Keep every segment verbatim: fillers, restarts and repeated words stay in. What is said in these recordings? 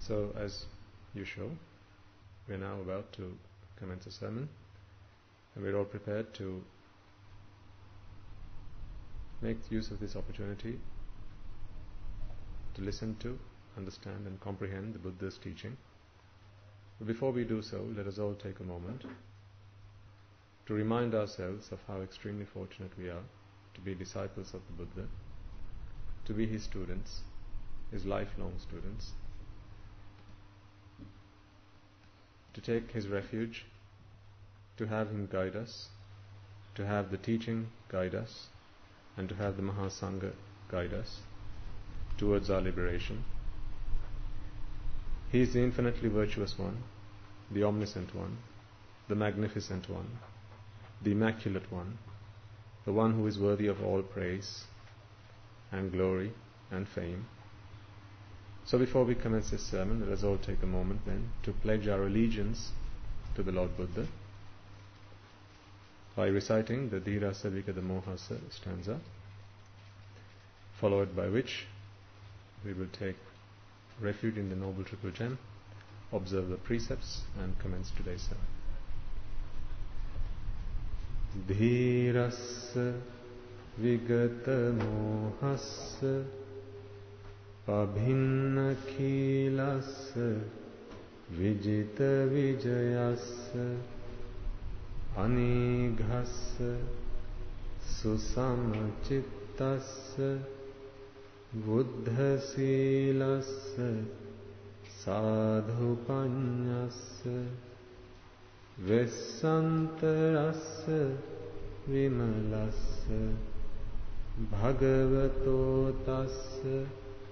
So, as usual, we are now about to commence a sermon, and we are all prepared to make use of this opportunity to listen to, understand and comprehend the Buddha's teaching. But before we do so, let us all take a moment to remind ourselves of how extremely fortunate we are to be disciples of the Buddha, to be his students, his lifelong students, to take his refuge, to have him guide us, to have the teaching guide us, and to have the Mahasangha guide us towards our liberation. He is the infinitely virtuous one, the omniscient one, the magnificent one, the immaculate one, the one who is worthy of all praise and glory and fame. So before we commence this sermon, let us all take a moment then to pledge our allegiance to the Lord Buddha by reciting the Dhirasa Vikada Mohasa stanza, followed by which we will take refuge in the Noble Triple Gem, observe the precepts and commence today's sermon. Dhirasa Vigata Mohasa Pabhinna Khilasa Vijita Vijayasa Anighasa Susamachitasa Buddha Silasa Sadhupanyasa Vesantarasa Vimalasa Bhagavato Tassa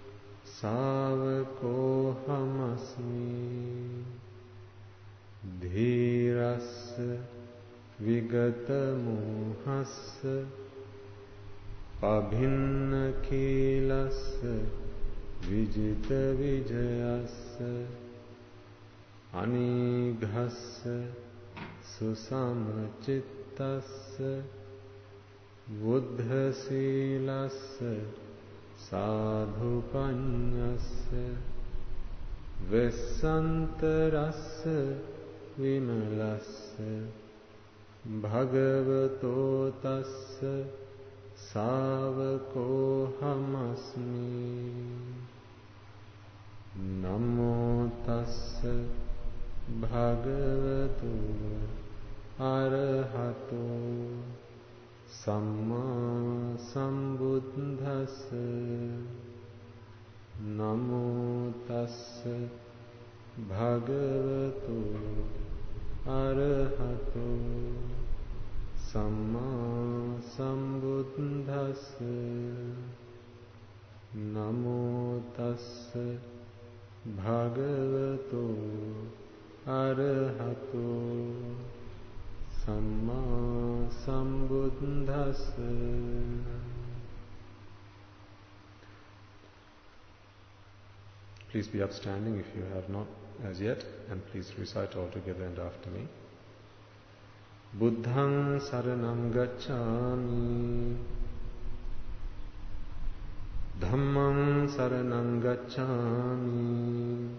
Savakohamasmi Dhirasa Vigata Mohasa Pabhinna Khilasa Vijita Vijayasa Anighasa Susamachitasa Buddha Silasa Sadhupanyasa Vesantarasa Vimalasa Bhagavato Tassa Savakohamasmi Namo Tassa Bhagavato Arahato Samma Sambuddhassa Namo Tassa Bhagavato Arahato Samma Sambuddhassa Namo Tassa Bhagavato Arahato Samma Sambuddhassa. Please be upstanding if you have not as yet, and please recite all together and after me. Buddhaṃ saranam gacchāmi, Dhammaṃ saranam gacchāmi,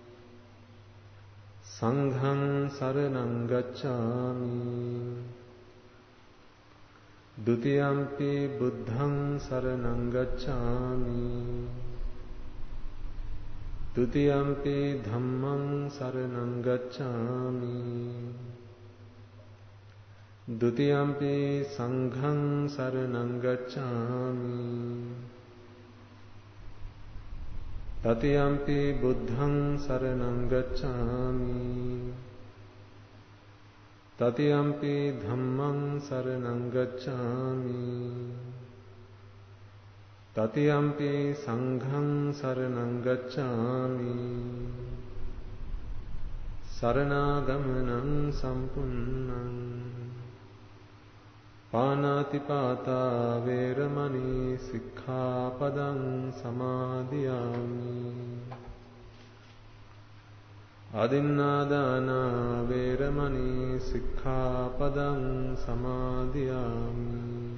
Sangham saranam gacchāmi, Dutiyampi buddhaṃ saranam gacchāmi, Dutiyampi dhammaṃ saranam gacchāmi, Dutiyampi sangham saranam gacchāmi, Tatiyampi buddhaṃ saranam gacchāmi, Tatiyampi dhammaṃ saranam gacchāmi, Tatiyampi sangham saranam gacchāmi, Saranagamanaṃ sampunnam, Pānātipātā vēramaṇī sikkhapadam samādhiyāmi, Adinnādāna vēramaṇī sikkhapadam samādhiyāmi,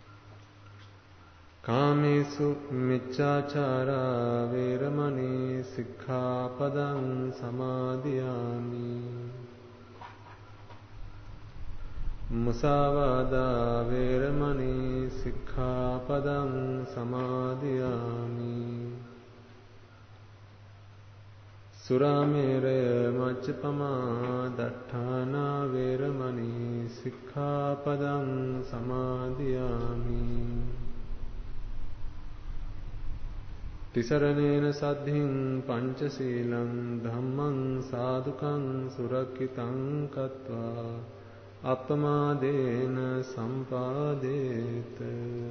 Kāmesu micchāchārā vēramaṇī Sikkhapadang samadhiyami. Musavada veramani sikkhapadang samadhiyami. Surameraya majjapama datthana veramani sikkhapadang samadhiyami. Tisaranena saddhim panchasilam dhammam sadhukam surakhitam katva appamadena sampadeta.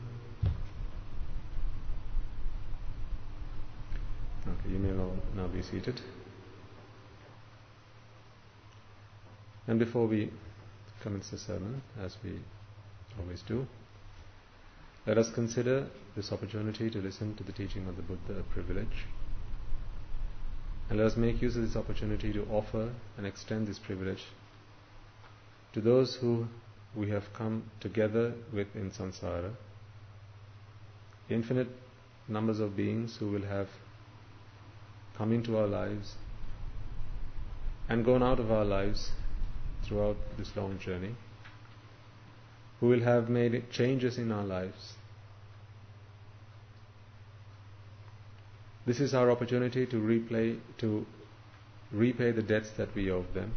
Okay, you may now be seated. And before we commence the sermon, as we always do, let us consider this opportunity to listen to the teaching of the Buddha a privilege. And let us make use of this opportunity to offer and extend this privilege to those who we have come together with in samsara, infinite numbers of beings who will have come into our lives and gone out of our lives throughout this long journey, who will have made changes in our lives. This is our opportunity to replay, to repay the debts that we owe them.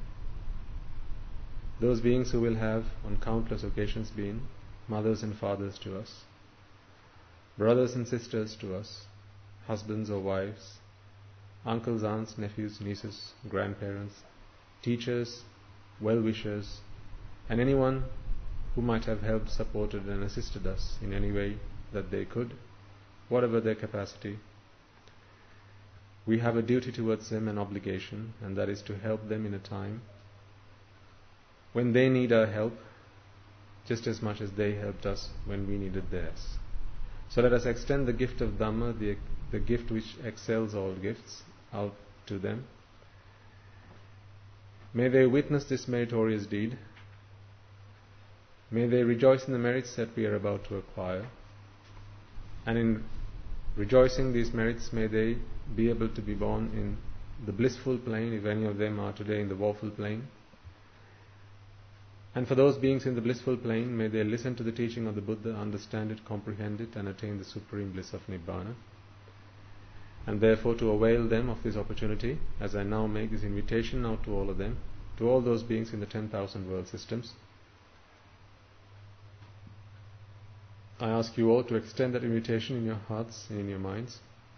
Those beings who will have on countless occasions been mothers and fathers to us, brothers and sisters to us, husbands or wives, uncles, aunts, nephews, nieces, grandparents, teachers, well-wishers, and anyone who might have helped, supported and assisted us in any way that they could, whatever their capacity. We have a duty towards them, an obligation, and that is to help them in a time when they need our help just as much as they helped us when we needed theirs. So let us extend the gift of Dhamma, the, the gift which excels all gifts, out to them. May they witness this meritorious deed. May they rejoice in the merits that we are about to acquire. And in rejoicing these merits, may they be able to be born in the blissful plane, if any of them are today in the woeful plane. And for those beings in the blissful plane, may they listen to the teaching of the Buddha, understand it, comprehend it, and attain the supreme bliss of Nibbana. And therefore to avail them of this opportunity, as I now make this invitation out to all of them, to all those beings in the ten thousand world systems, I ask you all to extend that invitation in your hearts and in your minds,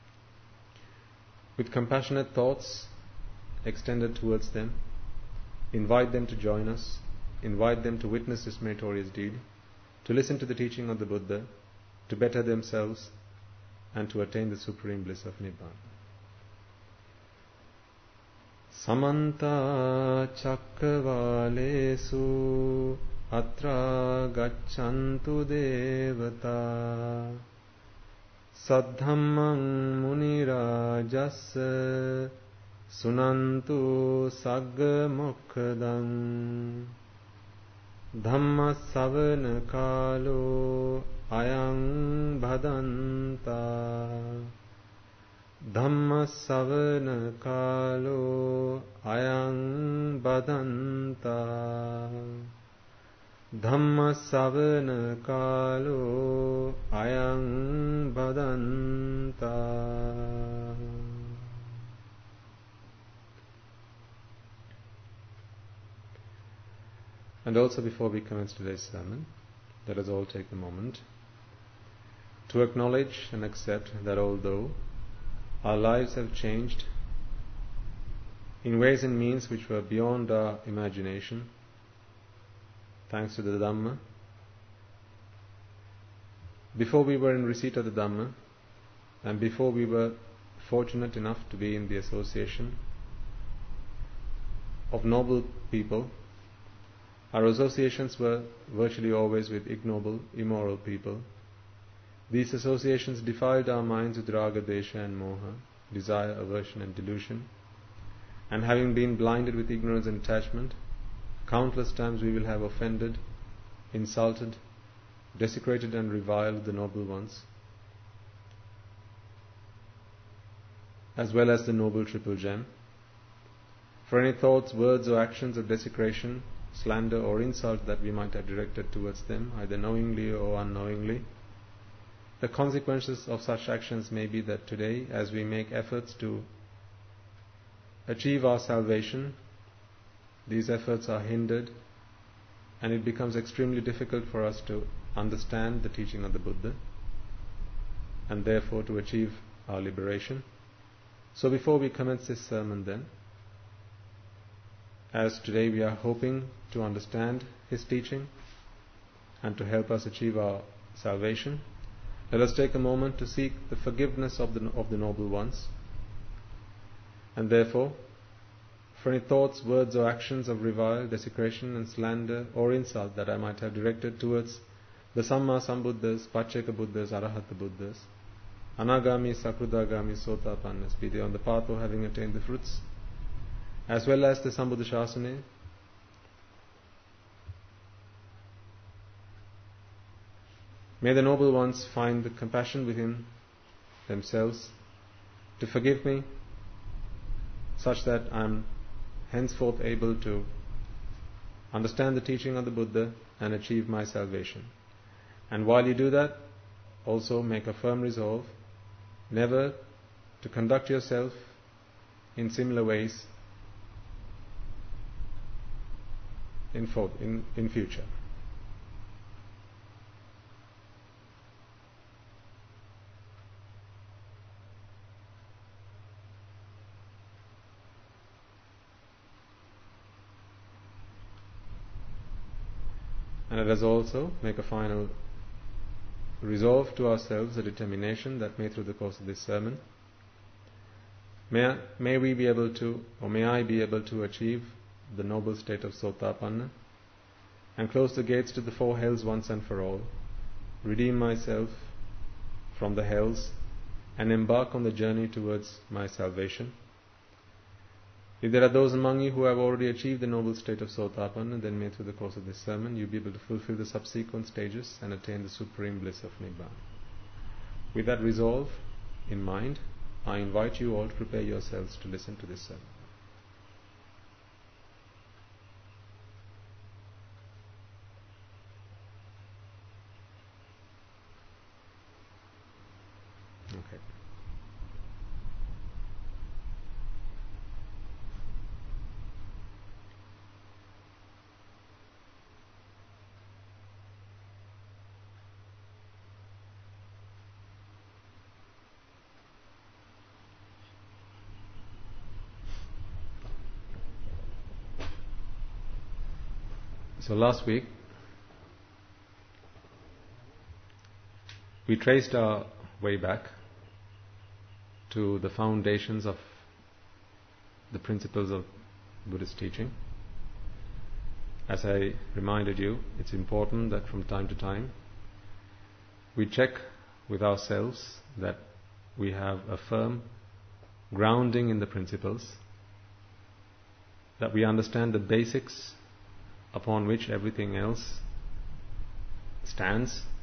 with compassionate thoughts extended towards them. Invite them to join us, invite them to witness this meritorious deed, to listen to the teaching of the Buddha, to better themselves, and to attain the supreme bliss of Nibbana. Samanta cakkavalesu atra gacchantu devata saddhammam munirajassa sunantu sagga mokkadam dhamma savana kalo ayang bhadanta dhamma savana kalo ayang bhadanta dhamma savana kalo ayang bhadanta. And also, before we commence today's sermon, let us all take a moment to acknowledge and accept that although our lives have changed in ways and means which were beyond our imagination, thanks to the Dhamma, before we were in receipt of the Dhamma, and before we were fortunate enough to be in the association of noble people, our associations were virtually always with ignoble, immoral people. These associations defiled our minds with raga, desha and moha, desire, aversion and delusion. And having been blinded with ignorance and attachment, countless times we will have offended, insulted, desecrated and reviled the noble ones. as well as the Noble Triple Gem. For any thoughts, words or actions of desecration, slander or insult that we might have directed towards them, either knowingly or unknowingly. The consequences of such actions may be that today, as we make efforts to achieve our salvation, these efforts are hindered, and it becomes extremely difficult for us to understand the teaching of the Buddha, and therefore to achieve our liberation. So before we commence this sermon then, as today we are hoping to understand his teaching and to help us achieve our salvation, let us take a moment to seek the forgiveness of the, of the noble ones, and therefore, for any thoughts, words or actions of revile, desecration and slander or insult that I might have directed towards the Samma Sambuddhas, Pacceka Buddhas, Arahata Buddhas, Anagami, Sakrodagami, Sotapannas, be they on the path of having attained the fruits, as well as the Sambuddha Shasana, may the noble ones find the compassion within themselves to forgive me, such that I am henceforth able to understand the teaching of the Buddha and achieve my salvation. And while you do that, also make a firm resolve never to conduct yourself in similar ways in, for, in, in future. And let us also make a final resolve to ourselves, a determination that may through the course of this sermon, may, I, may we be able to, or may I be able to achieve the noble state of Sotapanna and close the gates to the four hells once and for all, redeem myself from the hells and embark on the journey towards my salvation. If there are those among you who have already achieved the noble state of Sotapanna, then may through the course of this sermon you be able to fulfill the subsequent stages and attain the supreme bliss of Nibbana. With that resolve in mind, I invite you all to prepare yourselves to listen to this sermon. Okay. So last week we traced our way back to the foundations of the principles of Buddhist teaching. As I reminded you, it's important that from time to time we check with ourselves that we have a firm grounding in the principles, that we understand the basics upon which everything else stands,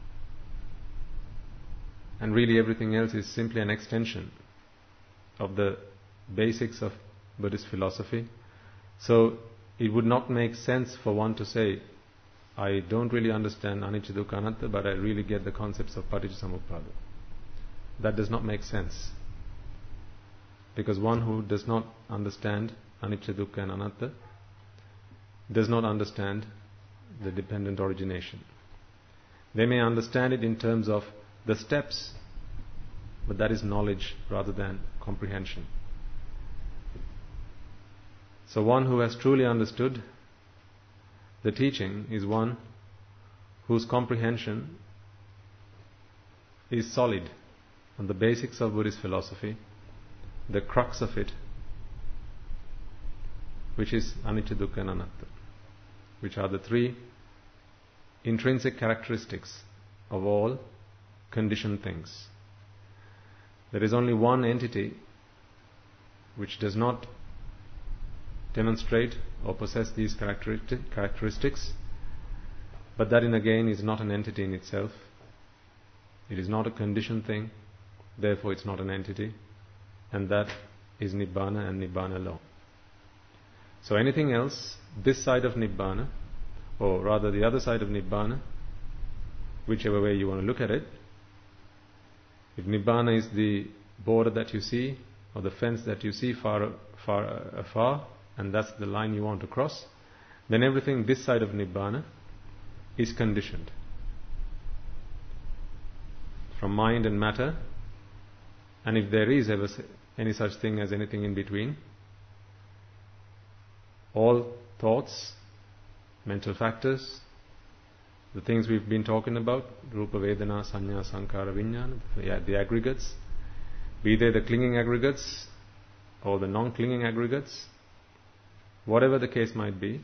and really everything else is simply an extension of the basics of Buddhist philosophy. So it would not make sense for one to say, I don't really understand anicca dukkha anatta, but I really get the concepts of paticcasamuppada. That does not make sense, because one who does not understand anicca dukkha and anatta does not understand the dependent origination. They may understand it in terms of the steps, but that is knowledge rather than comprehension. So one who has truly understood the teaching is one whose comprehension is solid on the basics of Buddhist philosophy, the crux of it, which is anicca dukkha and anatta, which are the three intrinsic characteristics of all conditioned things. There is only one entity which does not demonstrate or possess these characteristics, but that in again is not an entity in itself. It is not a conditioned thing, therefore it's not an entity. and that is Nibbana and Nibbana alone. So anything else, this side of Nibbana, or rather the other side of Nibbana, whichever way you want to look at it, if Nibbana is the border that you see, or the fence that you see far, far afar, and that's the line you want to cross, then everything this side of Nibbana is conditioned. From mind and matter, and if there is ever any such thing as anything in between, all thoughts, mental factors, the things we've been talking about, Rupa, Vedana, Sanya, Sankhara, Vijnana, the, the aggregates, be they the clinging aggregates or the non-clinging aggregates, whatever the case might be,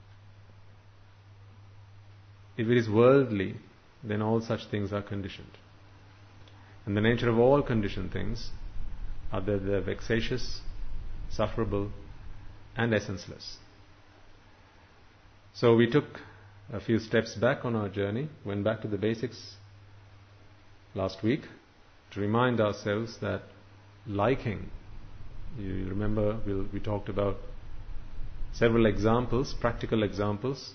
if it is worldly, then all such things are conditioned. And the nature of all conditioned things are that they are vexatious, sufferable, and essenceless. So we took a few steps back on our journey, went back to the basics last week to remind ourselves that liking, you remember we'll, we talked about several examples, practical examples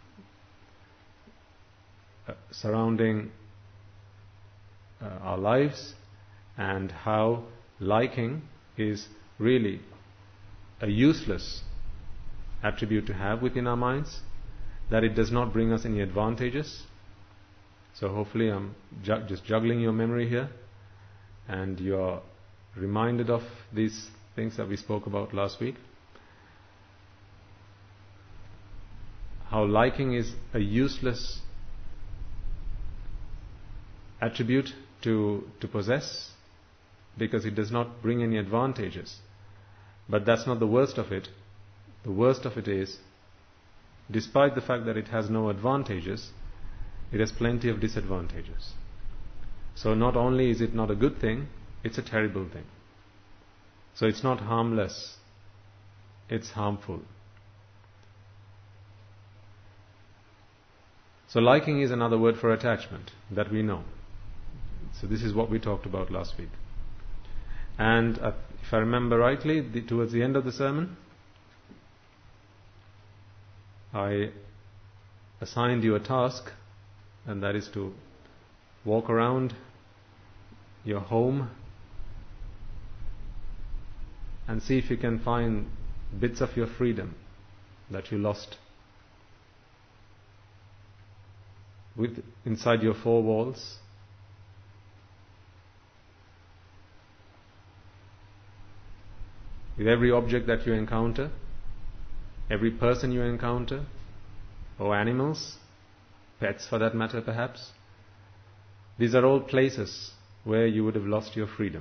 uh, surrounding uh, our lives, and how liking is really a useless attribute to have within our minds, that it does not bring us any advantages. So hopefully I'm ju- just juggling your memory here, and you're reminded of these things that we spoke about last week. How liking is a useless attribute to, to possess, because it does not bring any advantages. But that's not the worst of it. The worst of it is, despite the fact that it has no advantages, it has plenty of disadvantages. So not only is it not a good thing, it's a terrible thing. So it's not harmless, it's harmful. So liking is another word for attachment that we know. So this is what we talked about last week. And uh, if I remember rightly, the, towards the end of the sermon, I assigned you a task, and that is to walk around your home and see if you can find bits of your freedom that you lost with inside your four walls. With every object that you encounter, every person you encounter, or animals, pets for that matter perhaps, these are all places where you would have lost your freedom.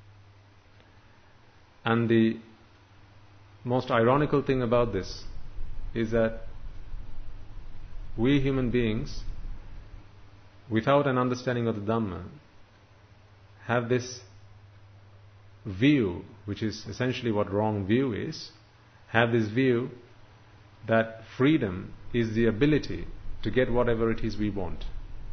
And the most ironical thing about this is that we human beings, without an understanding of the Dhamma, have this view, which is essentially what wrong view is, have this view that freedom is the ability to get whatever it is we want.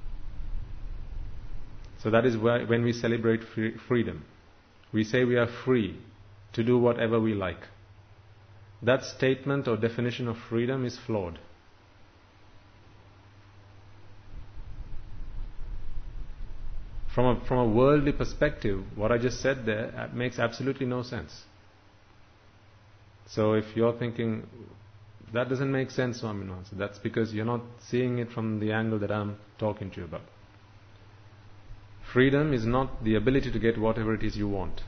So that is why when we celebrate free freedom, we say we are free to do whatever we like. That statement or definition of freedom is flawed. From a, from a worldly perspective, what I just said there makes absolutely no sense. So if you're thinking, that doesn't make sense, Swaminathan, that's because you're not seeing it from the angle that I'm talking to you about. Freedom is not the ability to get whatever it is you want.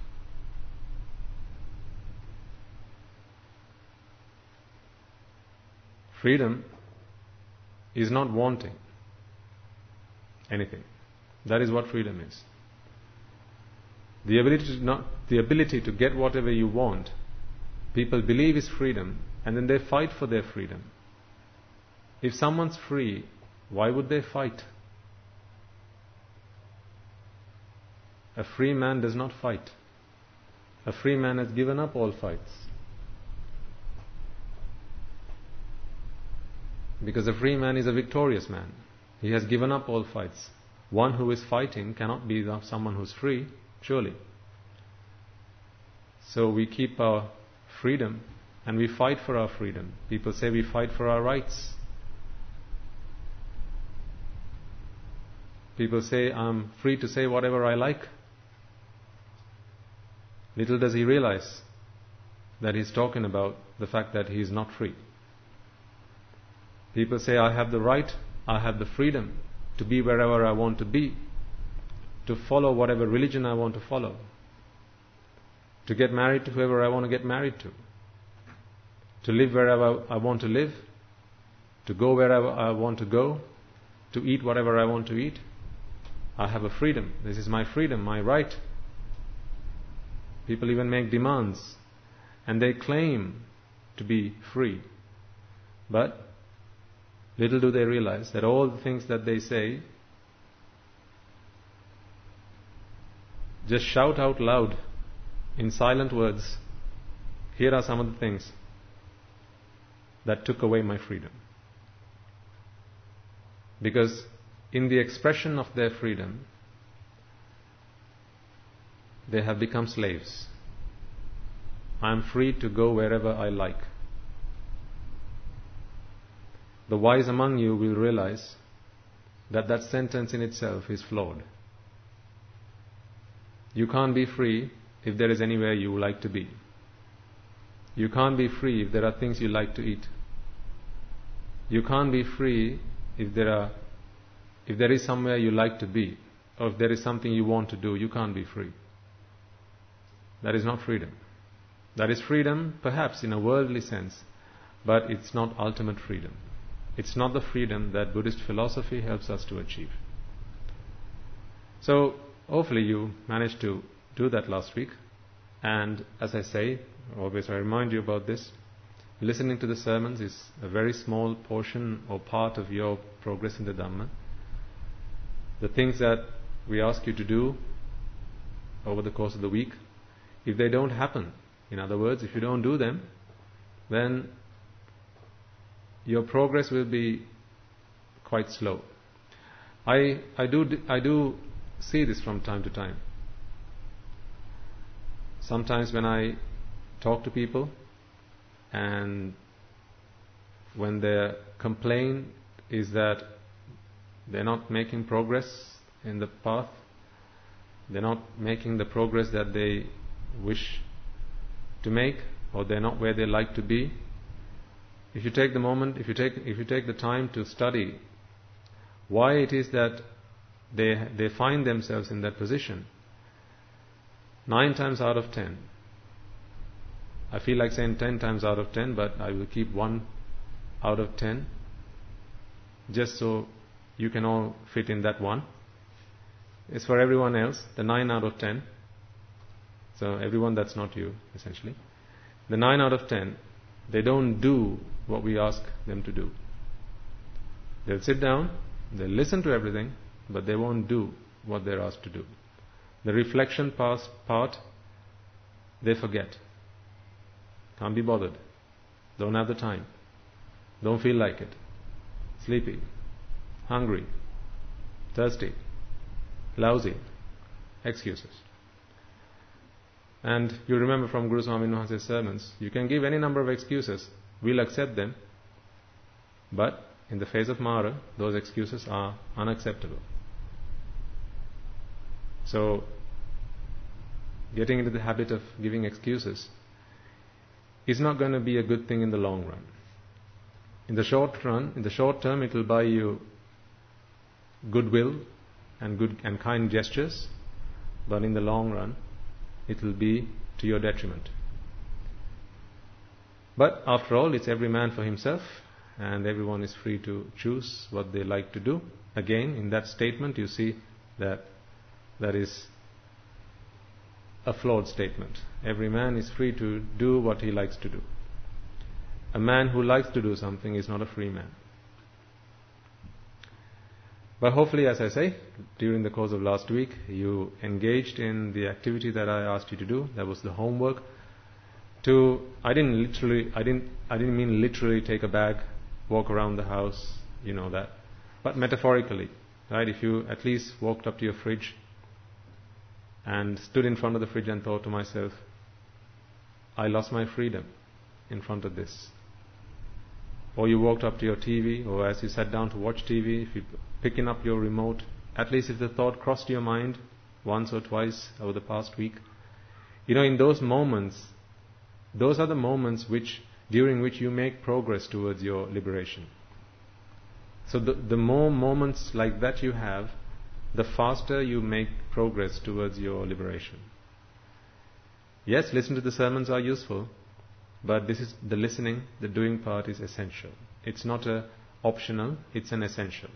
Freedom is not wanting anything. That is what freedom is. The ability to not, the ability to get whatever you want, people believe is freedom, and then they fight for their freedom. If someone's free, why would they fight? A free man does not fight. A free man has given up all fights. Because a free man is a victorious man. He has given up all fights. One who is fighting cannot be someone who's free, surely. So we keep our freedom and we fight for our freedom. People say we fight for our rights. People say I'm free to say whatever I like. Little does he realize that he's talking about the fact that he is not free. People say I have the right, I have the freedom to be wherever I want to be, to follow whatever religion I want to follow, to get married to whoever I want to get married to, to live wherever I want to live, to go wherever I want to go, to eat whatever I want to eat. I have a freedom. This is my freedom, my right. People even make demands and they claim to be free. But little do they realize that all the things that they say, just shout out loud in silent words, here are some of the things that took away my freedom. Because in the expression of their freedom, they have become slaves. I am free to go wherever I like. The wise among you will realize that that sentence in itself is flawed. You can't be free if there is anywhere you like to be. You can't be free if there are things you like to eat. You can't be free if there are if there is somewhere you like to be, or if there is something you want to do. You can't be free. That is not freedom. That is freedom, perhaps in a worldly sense, but it's not ultimate freedom. It's not the freedom that Buddhist philosophy helps us to achieve. So, hopefully you managed to do that last week. And as I say, always I remind you about this, listening to the sermons is a very small portion or part of your progress in the Dhamma. The things that we ask you to do over the course of the week, if they don't happen, in other words, if you don't do them, then your progress will be quite slow. I I do I do see this from time to time. Sometimes when I talk to people and when their complaint is that they're not making progress in the path, they're not making the progress that they wish to make, or they're not where they like to be. If you take the moment, if you take if you take the time to study why it is that they they find themselves in that position, nine times out of ten, I feel like saying ten times out of ten, but I will keep one out of ten, just so you can all fit in that one. It's for everyone else, the nine out of ten. So everyone that's not you, essentially. The nine out of ten, they don't do what we ask them to do. They'll sit down, they'll listen to everything, but they won't do what they're asked to do. The reflection part, they forget. Can't be bothered. Don't have the time. Don't feel like it. Sleepy. Hungry. Thirsty. Lousy. Excuses. And you remember from Guru Swami Maharaj's sermons, you can give any number of excuses, we'll accept them, but in the face of Mara, those excuses are unacceptable. So, getting into the habit of giving excuses is not going to be a good thing in the long run. In the short run, in the short term, it will buy you goodwill and good and kind gestures, but in the long run, it will be to your detriment. But after all, it's every man for himself, and everyone is free to choose what they like to do. Again, in that statement, you see that that is a flawed statement. Every man is free to do what he likes to do. A man who likes to do something is not a free man. But hopefully, as I say, during the course of last week, you engaged in the activity that I asked you to do. That was the homework. To I didn't literally, I didn't, I didn't mean literally take a bag, walk around the house, you know that, but metaphorically, right? If you at least walked up to your fridge and stood in front of the fridge and thought to myself, I lost my freedom in front of this. Or you walked up to your T V, or as you sat down to watch T V, if you picking up your remote, at least if the thought crossed your mind once or twice over the past week, you know, in those moments, those are the moments which, during which you make progress towards your liberation. So the, the more moments like that you have, the faster you make progress towards your liberation. Yes, listen to the sermons are useful, but this is the listening, the doing part is essential. It's not a optional, it's an essential.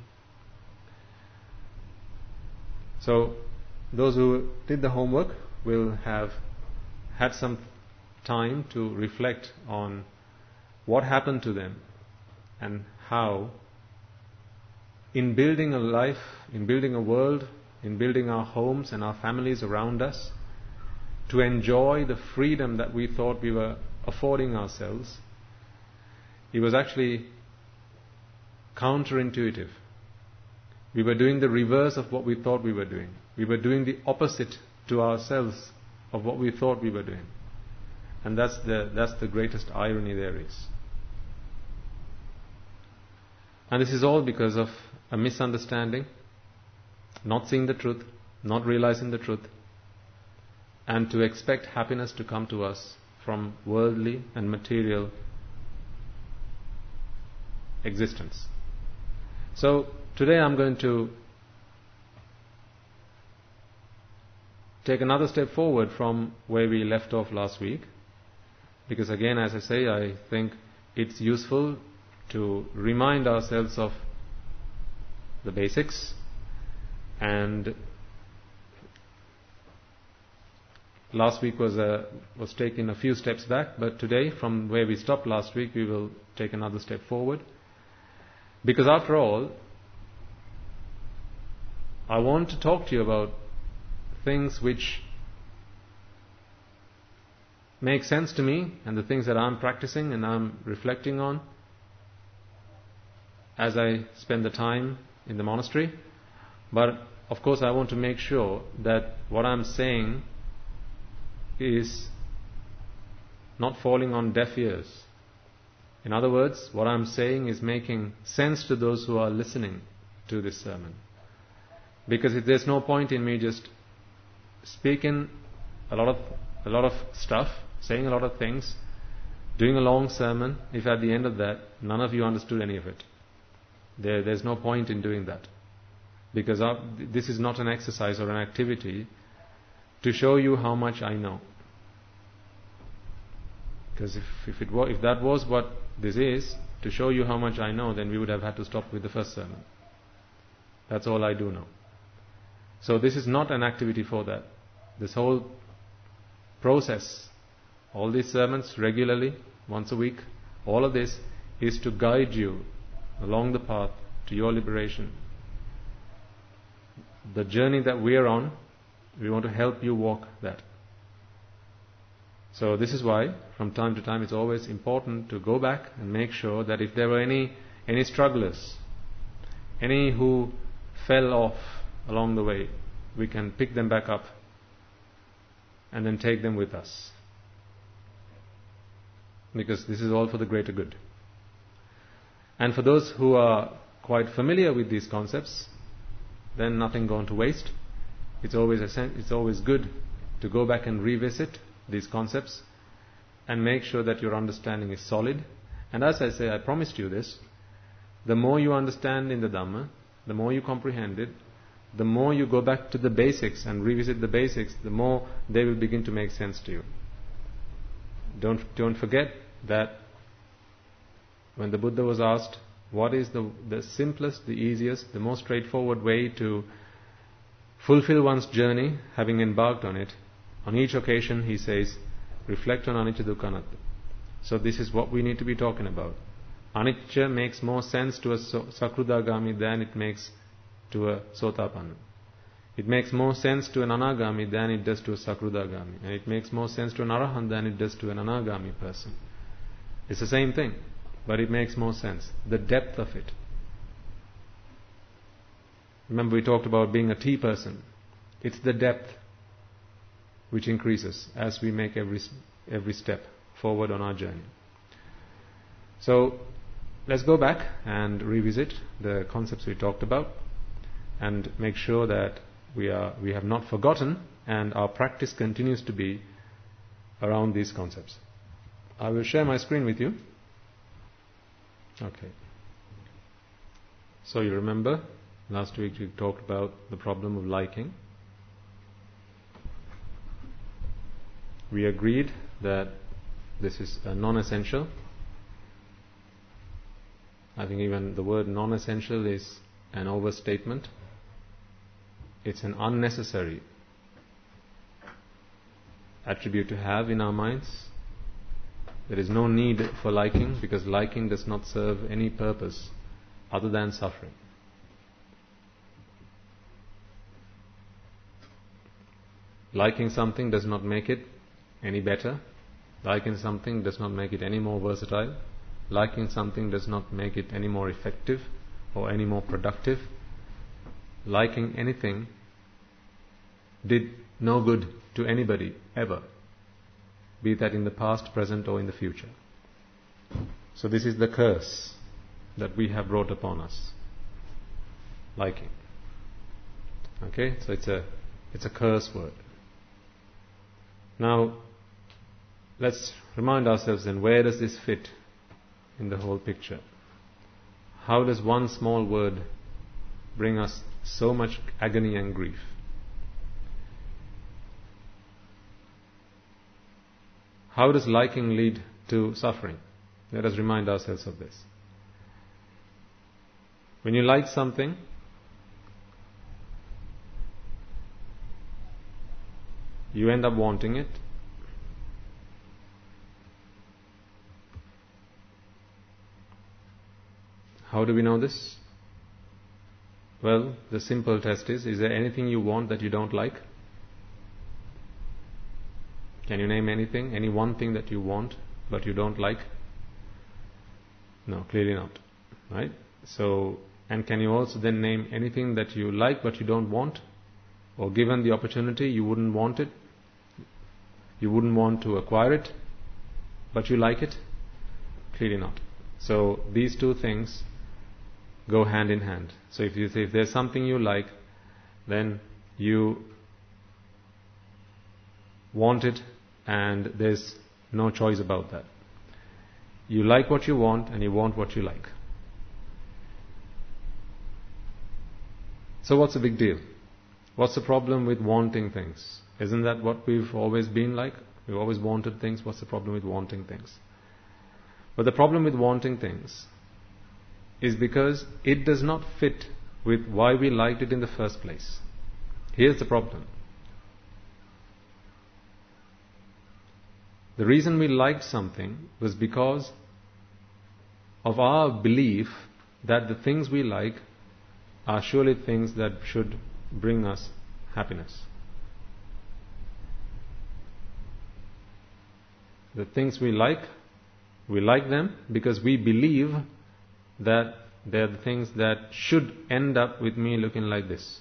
So those who did the homework will have had some time to reflect on what happened to them and how, in building a life, in building a world, in building our homes and our families around us, to enjoy the freedom that we thought we were affording ourselves, it was actually counterintuitive. We were doing the reverse of what we thought we were doing. We were doing the opposite to ourselves of what we thought we were doing. And that's the, that's the greatest irony there is. And this is all because of a misunderstanding, not seeing the truth, not realizing the truth, and to expect happiness to come to us from worldly and material existence. So today I'm going to take another step forward from where we left off last week, because again, as I say, I think it's useful to remind ourselves of the basics, and last week was a, was taking a few steps back, but today, from where we stopped last week, we will take another step forward. Because after all, I want to talk to you about things which make sense to me, and the things that I'm practicing and I'm reflecting on as I spend the time in the monastery. But of course I want to make sure that what I'm saying is not falling on deaf ears. In other words, what I'm saying is making sense to those who are listening to this sermon. Because if there's no point in me just speaking a lot of a lot of stuff, saying a lot of things, doing a long sermon, if at the end of that none of you understood any of it, there, there's no point in doing that. Because our, this is not an exercise or an activity to show you how much I know. Because if, if, it wa- if that was what this is, to show you how much I know, then we would have had to stop with the first sermon. That's all I do know. So this is not an activity for that. This whole process, all these sermons regularly, once a week, all of this is to guide you along the path to your liberation. The journey that we are on, we want to help you walk that. So this is why, from time to time, it's always important to go back and make sure that if there were any any strugglers, any who fell off along the way, we can pick them back up and then take them with us. Because this is all for the greater good. And for those who are quite familiar with these concepts, then nothing gone to waste. It's always it's always good to go back and revisit these concepts and make sure that your understanding is solid. And as I say, I promised you this, the more you understand in the Dhamma, the more you comprehend it, the more you go back to the basics and revisit the basics, the more they will begin to make sense to you. Don't don't forget that when the Buddha was asked, what is the, the simplest, the easiest, the most straightforward way to fulfill one's journey, having embarked on it, on each occasion he says, reflect on anicca dukkha anatta. So this is what we need to be talking about. Anicca makes more sense to a Sakrudagami than it makes to a Sotapanna. It makes more sense to an Anagami than it does to a Sakrudagami. And it makes more sense to an Arahant than it does to an Anagami person. It's the same thing, but it makes more sense. The depth of it. Remember we talked about being a tea person. It's the depth which increases as we make every every step forward on our journey. So let's go back and revisit the concepts we talked about and make sure that we are we have not forgotten and our practice continues to be around these concepts. I will share my screen with you. Okay. So you remember last week we talked about the problem of liking. We agreed that this is a non-essential. I think even the word non-essential is an overstatement. It's an unnecessary attribute to have in our minds. There is no need for liking, because liking does not serve any purpose other than suffering. Liking something does not make it any better. Liking something does not make it any more versatile. Liking something does not make it any more effective or any more productive. Liking anything did no good to anybody ever, be that in the past, present or in the future. So this is the curse that we have brought upon us. Liking. Okay, so it's a it's a curse word. Now let's remind ourselves then, where does this fit in the whole picture? How does one small word bring us so much agony and grief? How does liking lead to suffering? Let us remind ourselves of this. When you like something, you end up wanting it. How do we know this? Well, the simple test is, is there anything you want that you don't like? Can you name anything, any one thing that you want but you don't like? No, clearly not. Right? So, and can you also then name anything that you like but you don't want? Or given the opportunity, you wouldn't want it? You wouldn't want to acquire it, but you like it? Clearly not. So, these two things go hand in hand. So if you say if there's something you like, then you want it and there's no choice about that. You like what you want and you want what you like. So what's the big deal? What's the problem with wanting things? Isn't that what we've always been like? We've always wanted things. What's the problem with wanting things? But the problem with wanting things is because it does not fit with why we liked it in the first place. Here's the problem. The reason we liked something was because of our belief that the things we like are surely things that should bring us happiness. The things we like, we like them because we believe that they're the things that should end up with me looking like this.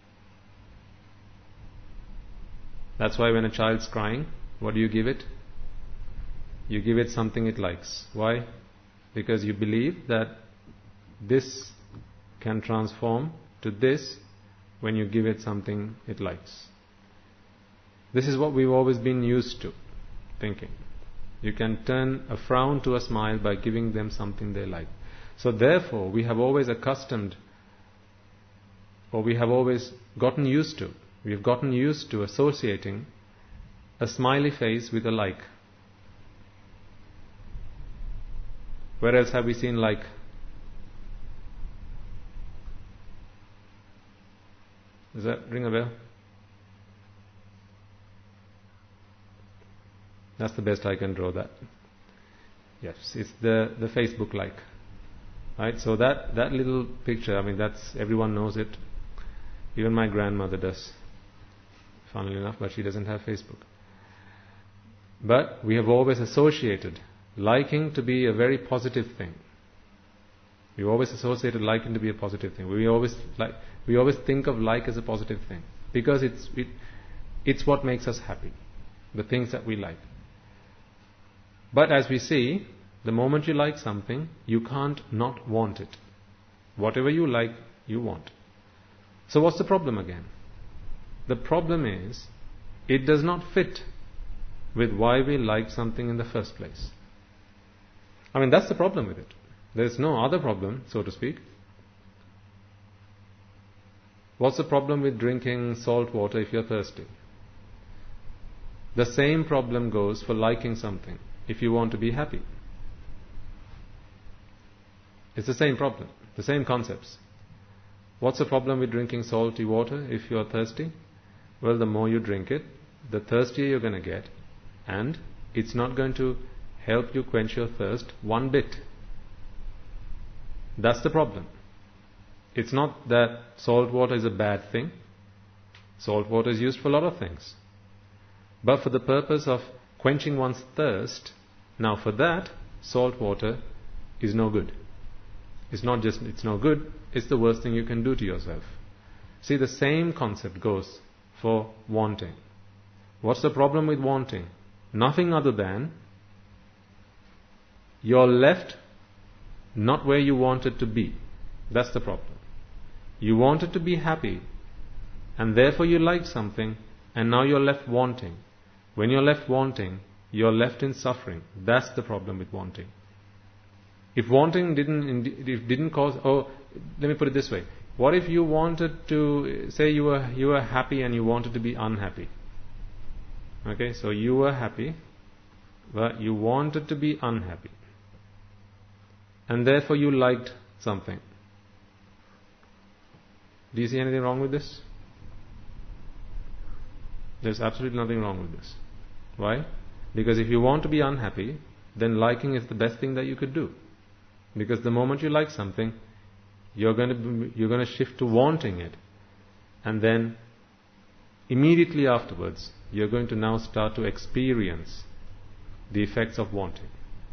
That's why when a child's crying, what do you give it? You give it something it likes. Why? Because you believe that this can transform to this when you give it something it likes. This is what we've always been used to thinking. You can turn a frown to a smile by giving them something they like. So therefore, we have always accustomed, or we have always gotten used to, we have gotten used to associating a smiley face with a like. Where else have we seen like? Does that ring a bell? That's the best I can draw that. Yes, it's the, the Facebook like. Right? So that, that little picture, I mean that's, everyone knows it. Even my grandmother does. Funnily enough, but she doesn't have Facebook. But we have always associated liking to be a very positive thing. We always associated liking to be a positive thing. We always like we always think of like as a positive thing because it's it, it's what makes us happy. The things that we like. But as we see, the moment you like something, you can't not want it. Whatever you like, you want. So what's the problem again? The problem is, it does not fit with why we like something in the first place. I mean, that's the problem with it. There's no other problem, so to speak. What's the problem with drinking salt water if you're thirsty? The same problem goes for liking something if you want to be happy. It's the same problem, the same concepts. What's the problem with drinking salty water if you're thirsty? Well, the more you drink it, the thirstier you're going to get, and it's not going to help you quench your thirst one bit. That's the problem. It's not that salt water is a bad thing. Salt water is used for a lot of things. But for the purpose of quenching one's thirst, now for that, salt water is no good. It's not just, it's no good, it's the worst thing you can do to yourself. See, the same concept goes for wanting. What's the problem with wanting? Nothing other than you're left not where you wanted to be. That's the problem. You wanted to be happy, and therefore you liked something, and now you're left wanting. When you're left wanting, you're left in suffering. That's the problem with wanting. If wanting didn't if didn't cause, oh, let me put it this way. What if you wanted to, say you were you were happy and you wanted to be unhappy? Okay, so you were happy, but you wanted to be unhappy, and therefore you liked something. Do you see anything wrong with this? There's absolutely nothing wrong with this. Why? Because if you want to be unhappy, then liking is the best thing that you could do. Because the moment you like something, you're going to be, you're going to shift to wanting it, and then immediately afterwards, you're going to now start to experience the effects of wanting.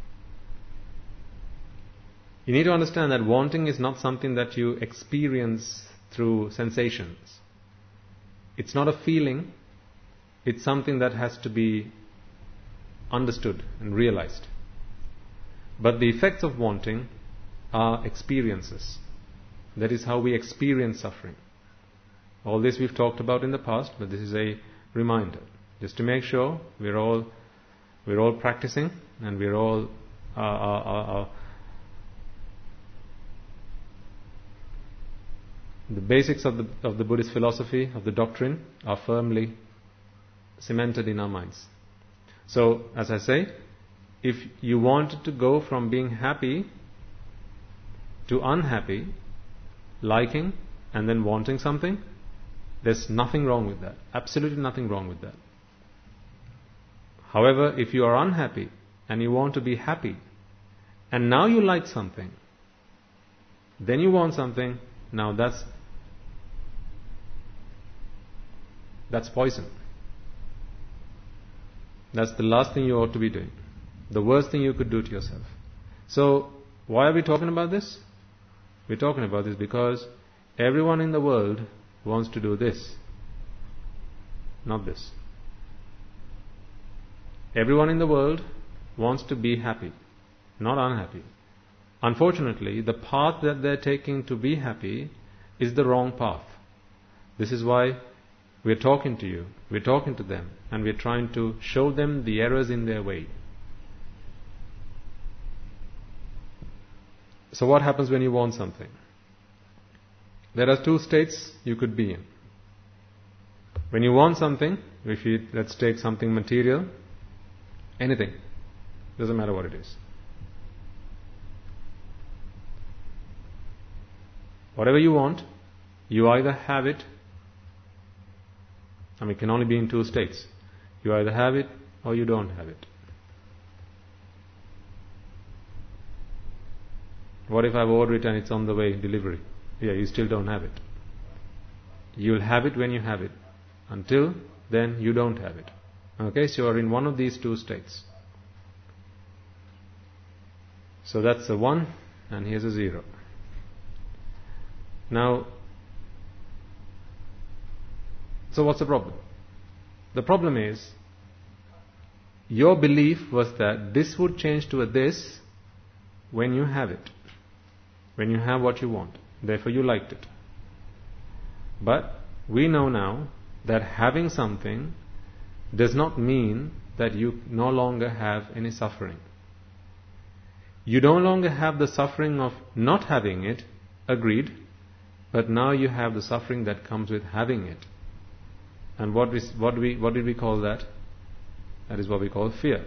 You need to understand that wanting is not something that you experience through sensations. It's not a feeling. It's something that has to be understood and realized. But the effects of wanting are experiences. That is how we experience suffering. All this we've talked about in the past, but this is a reminder, just to make sure we're all we're all practicing, and we're all uh, uh, uh, uh, the basics of the of the Buddhist philosophy, of the doctrine, are firmly cemented in our minds. So, as I say, if you wanted to go from being happy to unhappy, liking and then wanting something, there's nothing wrong with that. Absolutely nothing wrong with that. However, if you are unhappy and you want to be happy, and now you like something, then you want something, now that's that's poison. That's the last thing you ought to be doing. The worst thing you could do to yourself. So, why are we talking about this? We're talking about this because everyone in the world wants to do this, not this. Everyone in the world wants to be happy, not unhappy. Unfortunately, the path that they're taking to be happy is the wrong path. This is why we're talking to you, we're talking to them, and we're trying to show them the errors in their way. So what happens when you want something? There are two states you could be in. When you want something, if you, let's take something material, anything, doesn't matter what it is. Whatever you want, you either have it, I mean, it can only be in two states. You either have it or you don't have it. What if I've ordered it and it's on the way, delivery? Yeah, you still don't have it. You'll have it when you have it. Until then, you don't have it. Okay, so you're in one of these two states. So that's a one, and here's a zero. Now, so what's the problem? The problem is, your belief was that this would change to a this when you have it, when you have what you want. Therefore you liked it. But we know now that having something does not mean that you no longer have any suffering. You no longer have the suffering of not having it, agreed, but now you have the suffering that comes with having it. And what we, what we, what did we call that? That is what we call fear.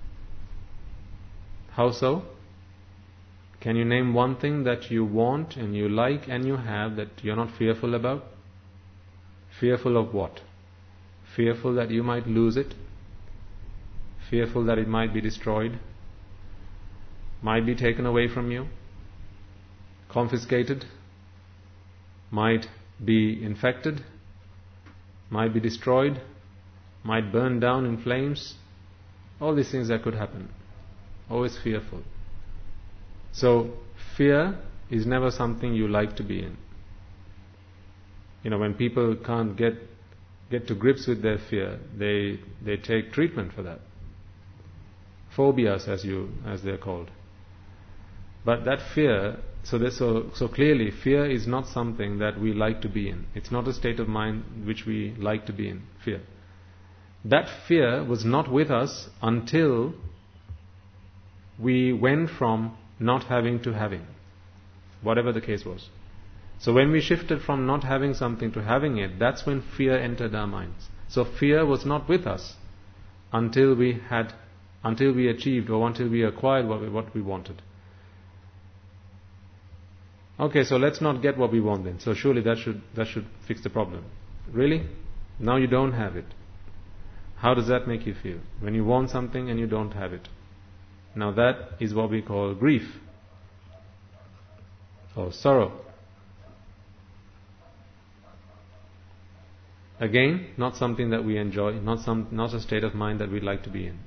How so? Can you name one thing that you want and you like and you have that you're not fearful about? Fearful of what? Fearful that you might lose it? Fearful that it might be destroyed? Might be taken away from you? Confiscated? Might be infected? Might be destroyed? Might burn down in flames? All these things that could happen. Always fearful. So, fear is never something you like to be in. You know, when people can't get get to grips with their fear, they they take treatment for that. Phobias, as you as they're called. But that fear, so that so so clearly, fear is not something that we like to be in. It's not a state of mind which we like to be in. Fear. That fear was not with us until we went from not having to having, whatever the case was. So when we shifted from not having something to having it, that's when fear entered our minds. So fear was not with us until we had, until we achieved or until we acquired what we, what we wanted. Okay, so let's not get what we want then. So surely that should that should fix the problem. Really? Now you don't have it. How does that make you feel? When you want something and you don't have it. Now that is what we call grief or sorrow. Again, not something that we enjoy, not some, not a state of mind that we'd like to be in.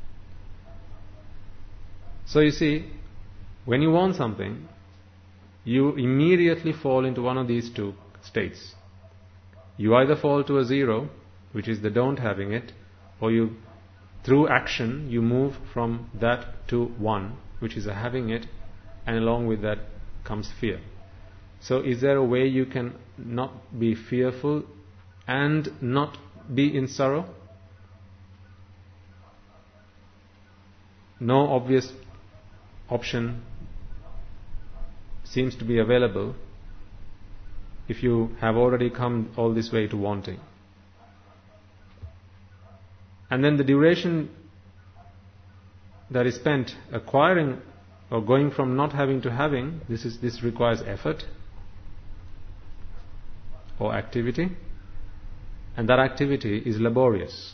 So you see, when you want something, you immediately fall into one of these two states. You either fall to a zero, which is the don't having it, or you, through action, you move from that to one, which is a having it, and along with that comes fear. So is there a way you can not be fearful and not be in sorrow? No obvious option seems to be available if you have already come all this way to wanting. And then the duration that is spent acquiring or going from not having to having, this is this requires effort or activity, and that activity is laborious.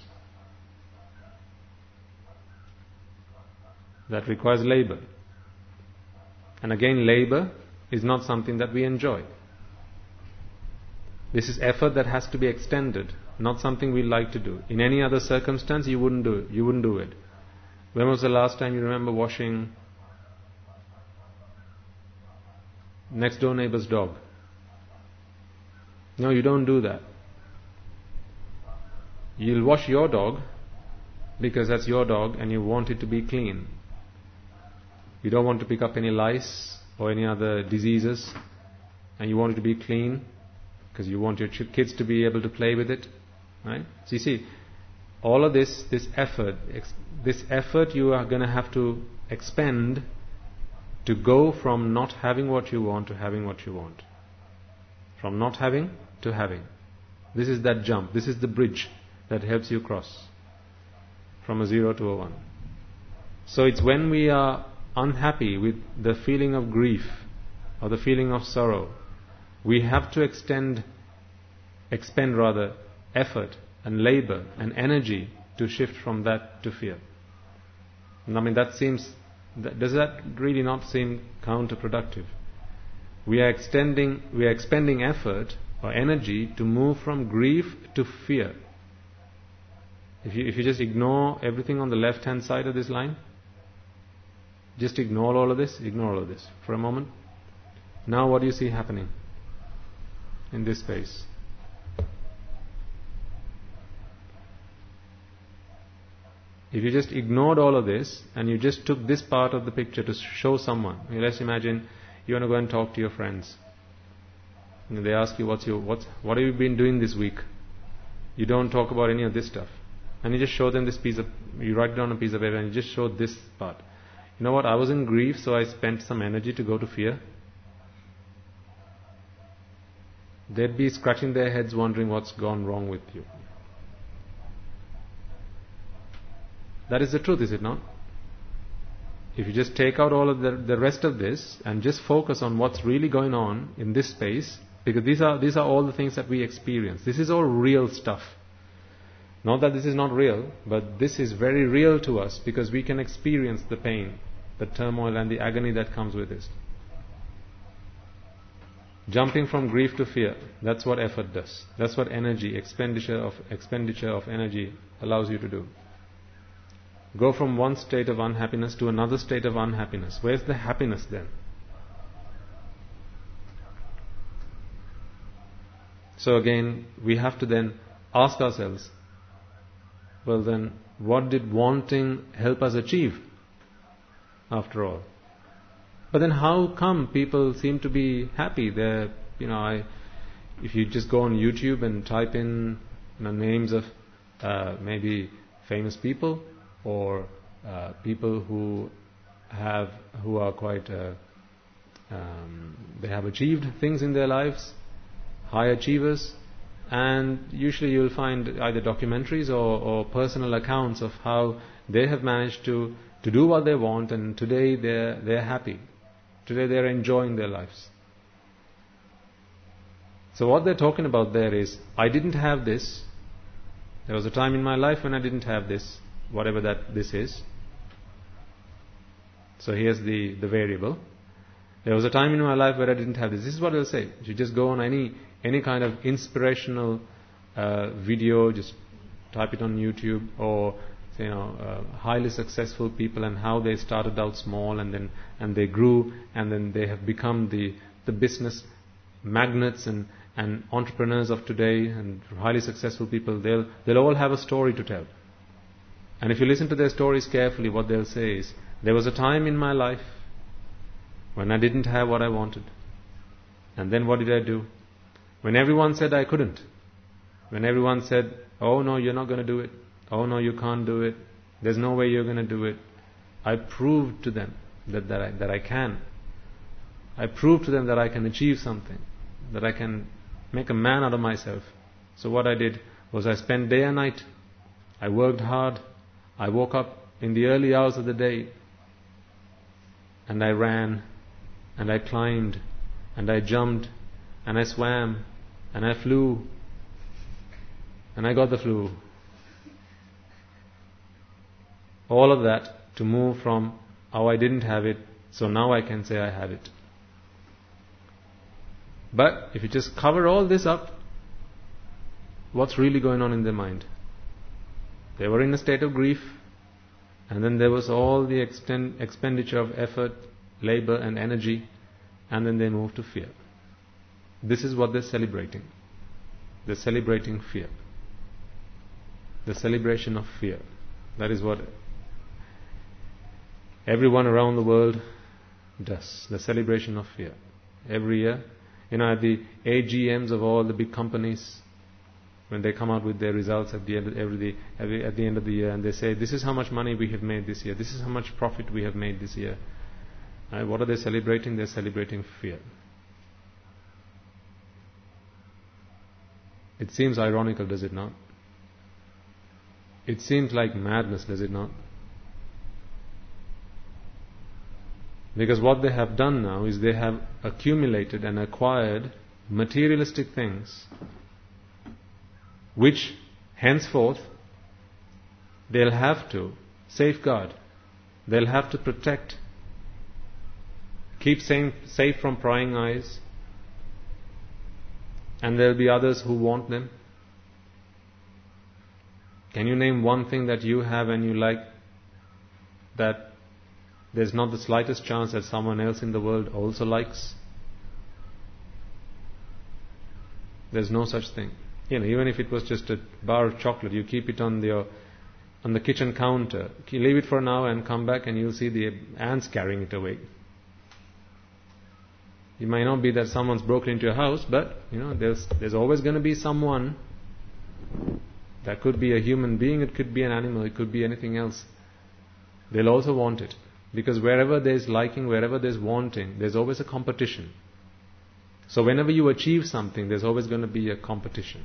That requires labor. And again, labor is not something that we enjoy. This is effort that has to be extended, not something we like to do. In any other circumstance, you wouldn't do it. You wouldn't do it. When was the last time you remember washing next door neighbor's dog? No, you don't do that. You'll wash your dog because that's your dog and you want it to be clean. You don't want to pick up any lice or any other diseases, and you want it to be clean because you want your ch- kids to be able to play with it, right? So you see, all of this, this effort, ex- this effort you are going to have to expend to go from not having what you want to having what you want. From not having to having. This is that jump. This is the bridge that helps you cross from a zero to a one. So it's when we are unhappy with the feeling of grief or the feeling of sorrow, we have to extend, expend rather, effort and labor and energy to shift from that to fear. And I mean, that seems, does that really not seem counterproductive? We are extending, we are expending effort or energy to move from grief to fear. If you, if you just ignore everything on the left hand side of this line, just ignore all of this, ignore all of this for a moment. Now what do you see happening in this space? If you just ignored all of this and you just took this part of the picture to show someone, let's imagine you want to go and talk to your friends. You know, they ask you, what's your, what's, what have you been doing this week? You don't talk about any of this stuff. And you just show them this piece of, you write it on a piece of paper and you just show this part. You know what, I was in grief, so I spent some energy to go to fear. They'd be scratching their heads wondering what's gone wrong with you. That is the truth, is it not? If you just take out all of the, the rest of this and just focus on what's really going on in this space, because these are these are all the things that we experience. This is all real stuff. Not that this is not real, but this is very real to us because we can experience the pain, the turmoil and the agony that comes with this. Jumping from grief to fear, that's what effort does. That's what energy, expenditure of expenditure of energy allows you to do. Go from one state of unhappiness to another state of unhappiness. Where's the happiness then? So again, we have to then ask ourselves, well then, what did wanting help us achieve after all? But then how come people seem to be happy? They're, you know, I, if you just go on YouTube and type in you know, names of uh, maybe famous people or uh, people who have, who are quite, uh, um, they have achieved things in their lives, high achievers, and usually you'll find either documentaries or, or personal accounts of how they have managed to, to do what they want, and today they're, they're happy. Today they're enjoying their lives. So what they're talking about there is, I didn't have this. There was a time in my life when I didn't have this, whatever that this is. So here's the, the variable. There was a time in my life where I didn't have this. This is what they'll say. You just go on any any kind of inspirational uh, video, just type it on YouTube, or you know, uh, highly successful people and how they started out small and then and they grew and then they have become the the business magnates and and entrepreneurs of today and highly successful people. They'll they'll all have a story to tell. And if you listen to their stories carefully, what they'll say is, there was a time in my life when I didn't have what I wanted. And then what did I do? When everyone said I couldn't, when everyone said, oh no, you're not going to do it, oh no, you can't do it, there's no way you're going to do it, I proved to them that, that, I, that I can. I proved to them that I can achieve something, that I can make a man out of myself. So what I did was I spent day and night, I worked hard, I woke up in the early hours of the day, and I ran, and I climbed, and I jumped, and I swam, and I flew, and I got the flu. All of that to move from, oh, I didn't have it, so now I can say I have it. But if you just cover all this up, what's really going on in their mind? They were in a state of grief, and then there was all the extend, expenditure of effort, labor and energy, and then they moved to fear. This is what they're celebrating. They're celebrating fear. The celebration of fear. That is what everyone around the world does. The celebration of fear. Every year, you know, at the A G Ms of all the big companies, when they come out with their results at the end of every, every at the end of the year, and they say, this is how much money we have made this year. This is how much profit we have made this year. Uh, what are they celebrating? They're celebrating fear. It seems ironical, does it not? It seems like madness, does it not? Because what they have done now is they have accumulated and acquired materialistic things which henceforth they'll have to safeguard, they'll have to protect, keep safe from prying eyes, and there'll be others who want them. Can you name one thing that you have and you like that there's not the slightest chance that someone else in the world also likes? There's no such thing. You know, even if it was just a bar of chocolate, you keep it on your on the kitchen counter. You leave it for an hour and come back and you'll see the ants carrying it away. It might not be that someone's broken into your house, but you know, there's there's always going to be someone. That could be a human being, it could be an animal, it could be anything else. They'll also want it. Because wherever there's liking, wherever there's wanting, there's always a competition. So whenever you achieve something, there's always going to be a competition.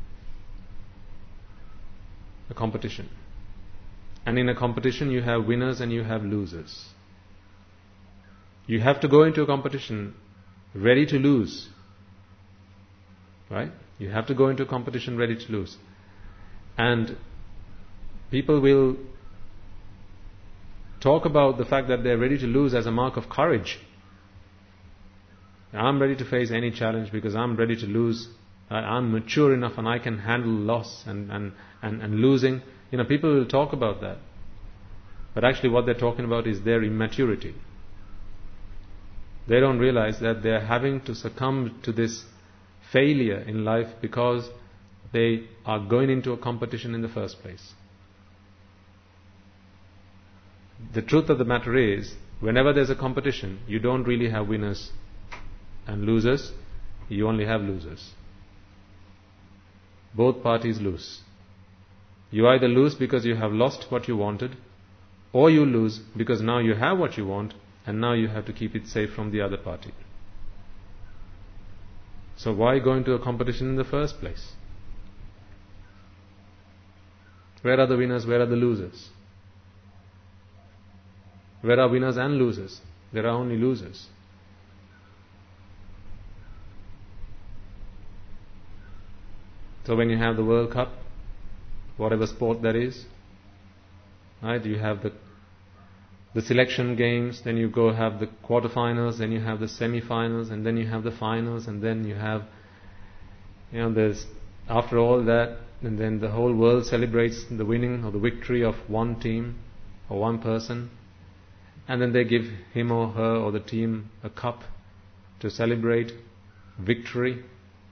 A competition. And in a competition you have winners and you have losers. You have to go into a competition ready to lose. Right? You have to go into a competition ready to lose. And people will talk about the fact that they're ready to lose as a mark of courage. I'm ready to face any challenge because I'm ready to lose. I'm mature enough and I can handle loss and, and, and, and losing. You know, people will talk about that. But actually what they're talking about is their immaturity. They don't realize that they're having to succumb to this failure in life because they are going into a competition in the first place. The truth of the matter is, whenever there's a competition, you don't really have winners and losers, you only have losers. Both parties lose. You either lose because you have lost what you wanted, or you lose because now you have what you want, and now you have to keep it safe from the other party. So why go into a competition in the first place? Where are the winners? Where are the losers? Where are winners and losers? There are only losers. So when you have the World Cup, whatever sport that is, right? You have the the selection games, then you go have the quarterfinals, then you have the semi-finals, and then you have the finals, and then you have, you know, there's after all that, and then the whole world celebrates the winning or the victory of one team or one person, and then they give him or her or the team a cup to celebrate victory.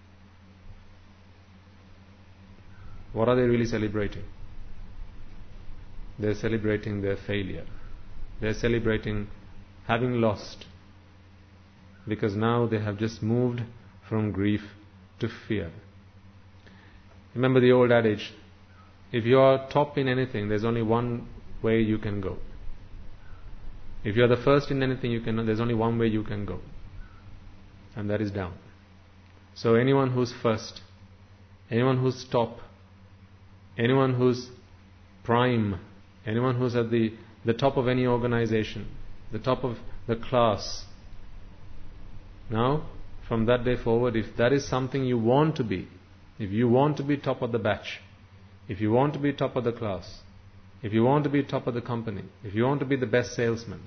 What are they really celebrating? They're celebrating their failure. They're celebrating having lost, because now they have just moved from grief to fear. Remember the old adage, if you are top in anything, there's only one way you can go. If you are the first in anything, you can. There's only one way you can go, and that is down. So anyone who's first, anyone who's top, anyone who's prime, anyone who's at the, the top of any organization, the top of the class, now, from that day forward, if that is something you want to be, if you want to be top of the batch, if you want to be top of the class, if you want to be top of the company, if you want to be the best salesman,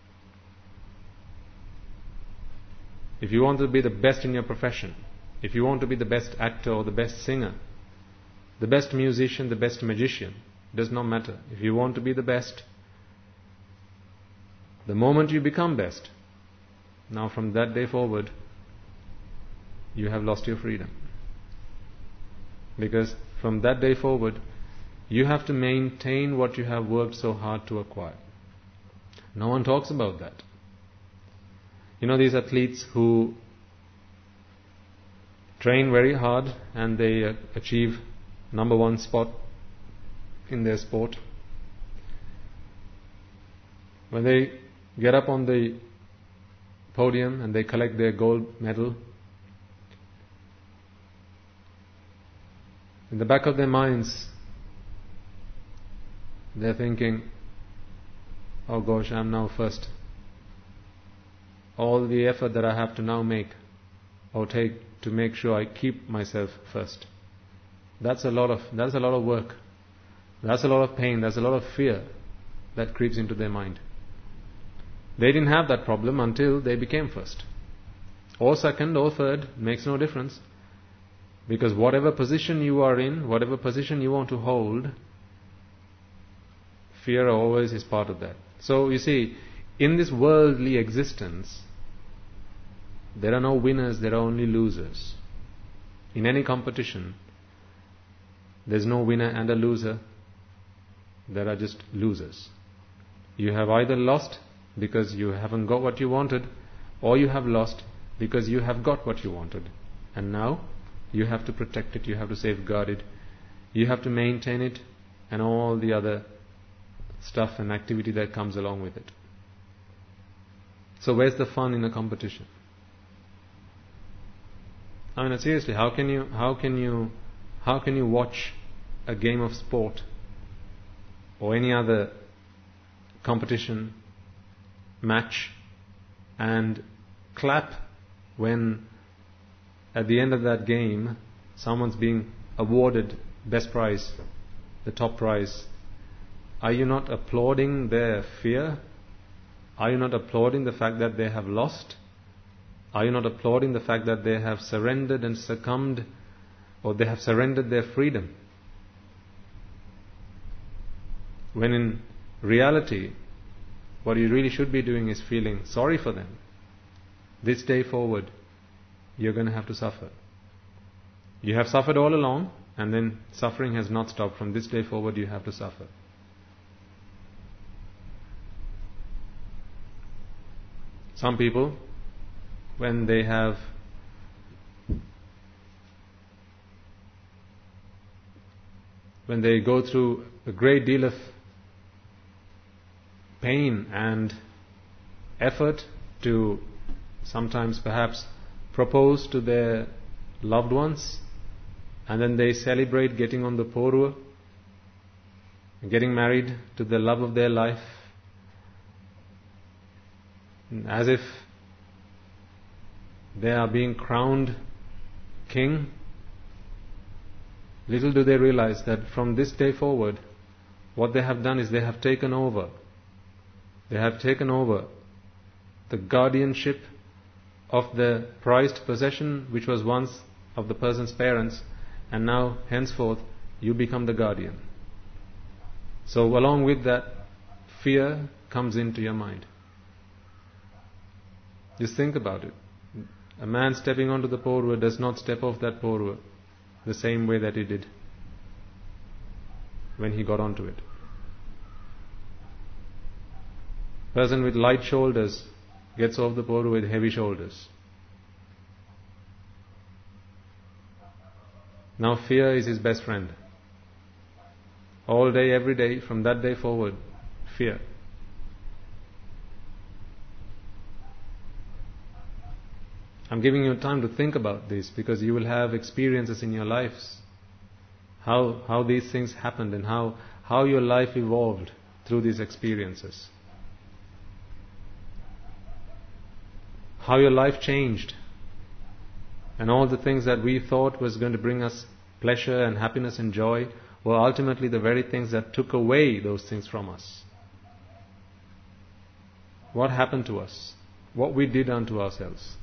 if you want to be the best in your profession, if you want to be the best actor or the best singer, the best musician, the best magician, does not matter. If you want to be the best, the moment you become best, now from that day forward, you have lost your freedom. Because from that day forward, you have to maintain what you have worked so hard to acquire. No one talks about that. You know, these athletes who train very hard and they uh, achieve number one spot in their sport. When they get up on the podium and they collect their gold medal, in the back of their minds, they're thinking, oh gosh, I'm now first. All the effort that I have to now make or take to make sure I keep myself first. That's a lot of that's a lot of work. That's a lot of pain, that's a lot of fear that creeps into their mind. They didn't have that problem until they became first. Or second or third, makes no difference. Because whatever position you are in, whatever position you want to hold, fear always is part of that. So you see, in this worldly existence, there are no winners, there are only losers. In any competition, there's no winner and a loser. there are just losers. You have either lost because you haven't got what you wanted, or you have lost because you have got what you wanted. And now you have to protect it, you have to safeguard it, you have to maintain it, and all the other stuff and activity that comes along with it. So where's the fun in a competition? I mean, seriously, how can you how can you how can you watch a game of sport or any other competition match and clap when at the end of that game someone's being awarded best prize, the top prize? Are you not applauding their fear? Are you not applauding the fact that they have lost? Are you not applauding the fact that they have surrendered and succumbed, or they have surrendered their freedom? When in reality, what you really should be doing is feeling sorry for them. This day forward, you're going to have to suffer. You have suffered all along, and then suffering has not stopped. From this day forward, you have to suffer. Some people, when they have when they go through a great deal of pain and effort to sometimes perhaps propose to their loved ones, and then they celebrate getting on the porua, getting married to the love of their life, as if they are being crowned king. Little do they realize that from this day forward, what they have done is they have taken over. They have taken over the guardianship of the prized possession which was once of the person's parents, and now henceforth you become the guardian. So along with that, fear comes into your mind. Just think about it. A man stepping onto the porua does not step off that porua the same way that he did when he got onto it. Person with light shoulders gets off the porua with heavy shoulders. Now fear is his best friend. All day, every day, from that day forward, fear. I'm giving you time to think about this because you will have experiences in your lives, how how these things happened and how, how your life evolved through these experiences. How your life changed, and all the things that we thought was going to bring us pleasure and happiness and joy were ultimately the very things that took away those things from us. What happened to us? What we did unto ourselves?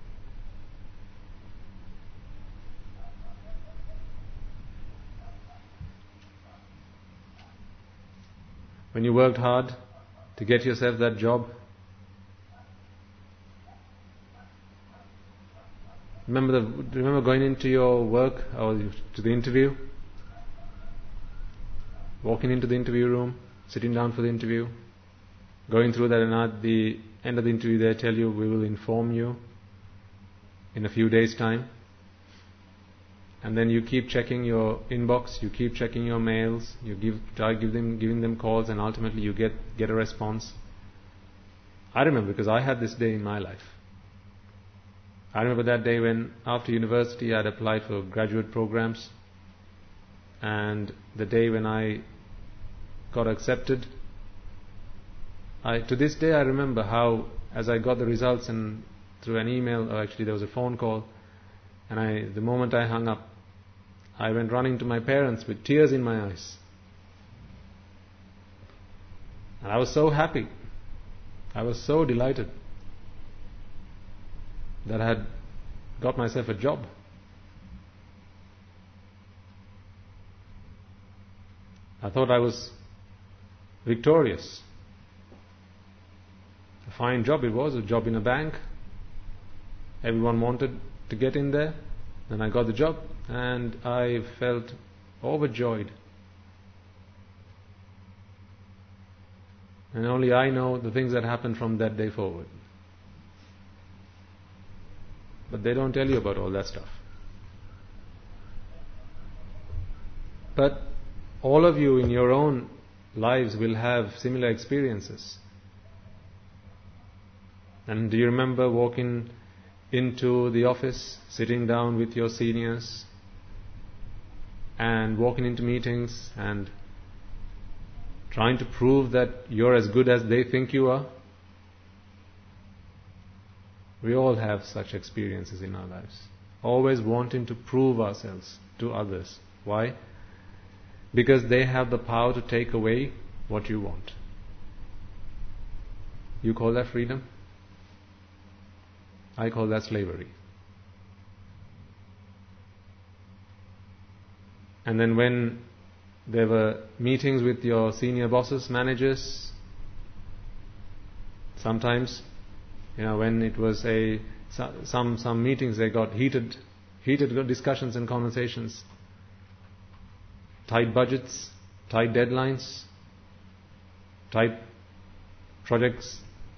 When you worked hard to get yourself that job, remember the, remember going into your work or to the interview, walking into the interview room, sitting down for the interview, going through that, and at the end of the interview they tell you, we will inform you in a few days' time. And then you keep checking your inbox, you keep checking your mails, you give try give them giving them calls, and ultimately you get get a response. I remember because I had this day in my life. I remember that day when after university I had applied for graduate programs, and the day when I got accepted. I to this day I remember how, as I got the results and through an email, or actually there was a phone call, and I the moment I hung up, I went running to my parents with tears in my eyes. And I was so happy. I was so delighted that I had got myself a job. I thought I was victorious. A fine job it was, a job in a bank. Everyone wanted to get in there. Then I got the job and I felt overjoyed. And only I know the things that happened from that day forward. But they don't tell you about all that stuff. But all of you in your own lives will have similar experiences. And do you remember walking into the office, sitting down with your seniors, and walking into meetings and trying to prove that you're as good as they think you are? We all have such experiences in our lives. Always wanting to prove ourselves to others. Why? Because they have the power to take away what you want. You call that freedom? I call that slavery. And then when there were meetings with your senior bosses, managers, sometimes, you know, when it was a some some meetings, they got heated, heated discussions and conversations, tight budgets, tight deadlines, tight projects,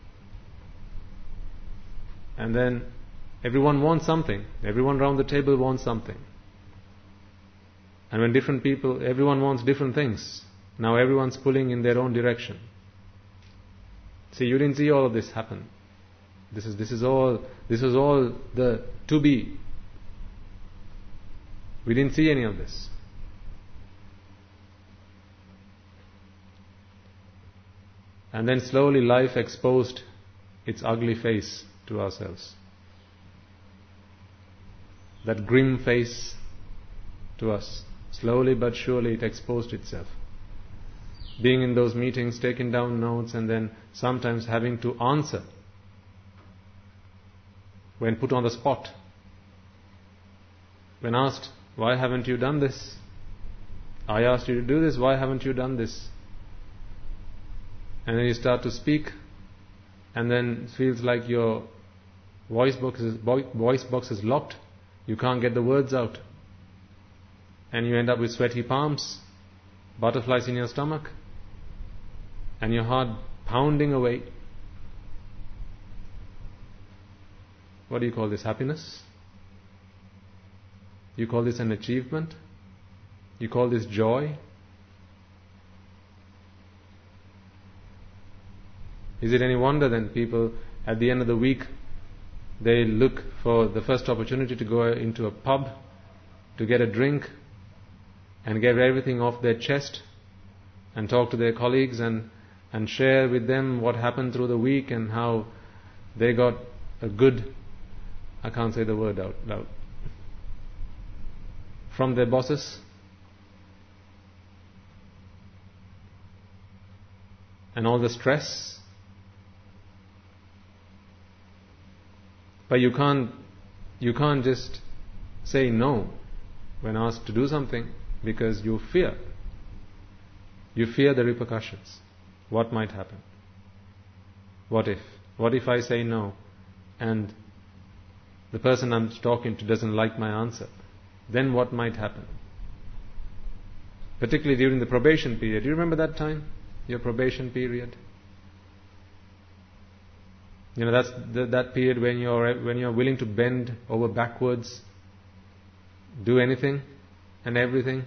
and then everyone wants something. Everyone around the table wants something. And when different people, everyone wants different things. Now everyone's pulling in their own direction. See, you didn't see all of this happen. This is this is all this is all the to be. We didn't see any of this. And then slowly life exposed its ugly face to ourselves. That grim face to us. Slowly but surely it exposed itself. Being in those meetings, taking down notes, and then sometimes having to answer when put on the spot. When asked, why haven't you done this? I asked you to do this, why haven't you done this? And then you start to speak, and then it feels like your voice box is, voice box is locked. You can't get the words out. And you end up with sweaty palms, butterflies in your stomach, and your heart pounding away. What do you call this? Happiness? You call this an achievement? You call this joy? Is it any wonder then people at the end of the week, they look for the first opportunity to go into a pub to get a drink and get everything off their chest and talk to their colleagues and, and share with them what happened through the week and how they got a good, I can't say the word out loud, from their bosses? And all the stress. But you can't, you can't just say no when asked to do something, because you fear. You fear the repercussions. What might happen? What if? What if I say no and the person I'm talking to doesn't like my answer? Then what might happen? Particularly during the probation period. Do you remember that time? Your probation period? You know, that's the, that period when you're when you're willing to bend over backwards, do anything and everything.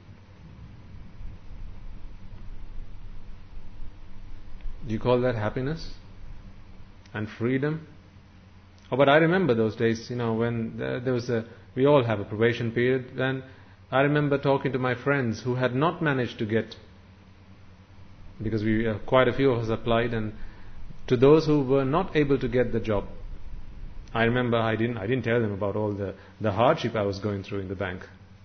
Do you call that happiness and freedom? Oh, but I remember those days, you know, when there, there was a, we all have a probation period, and I remember talking to my friends who had not managed to get, because we uh, quite a few of us applied, and to those who were not able to get the job, I remember I didn't I didn't tell them about all the, the hardship I was going through in the bank.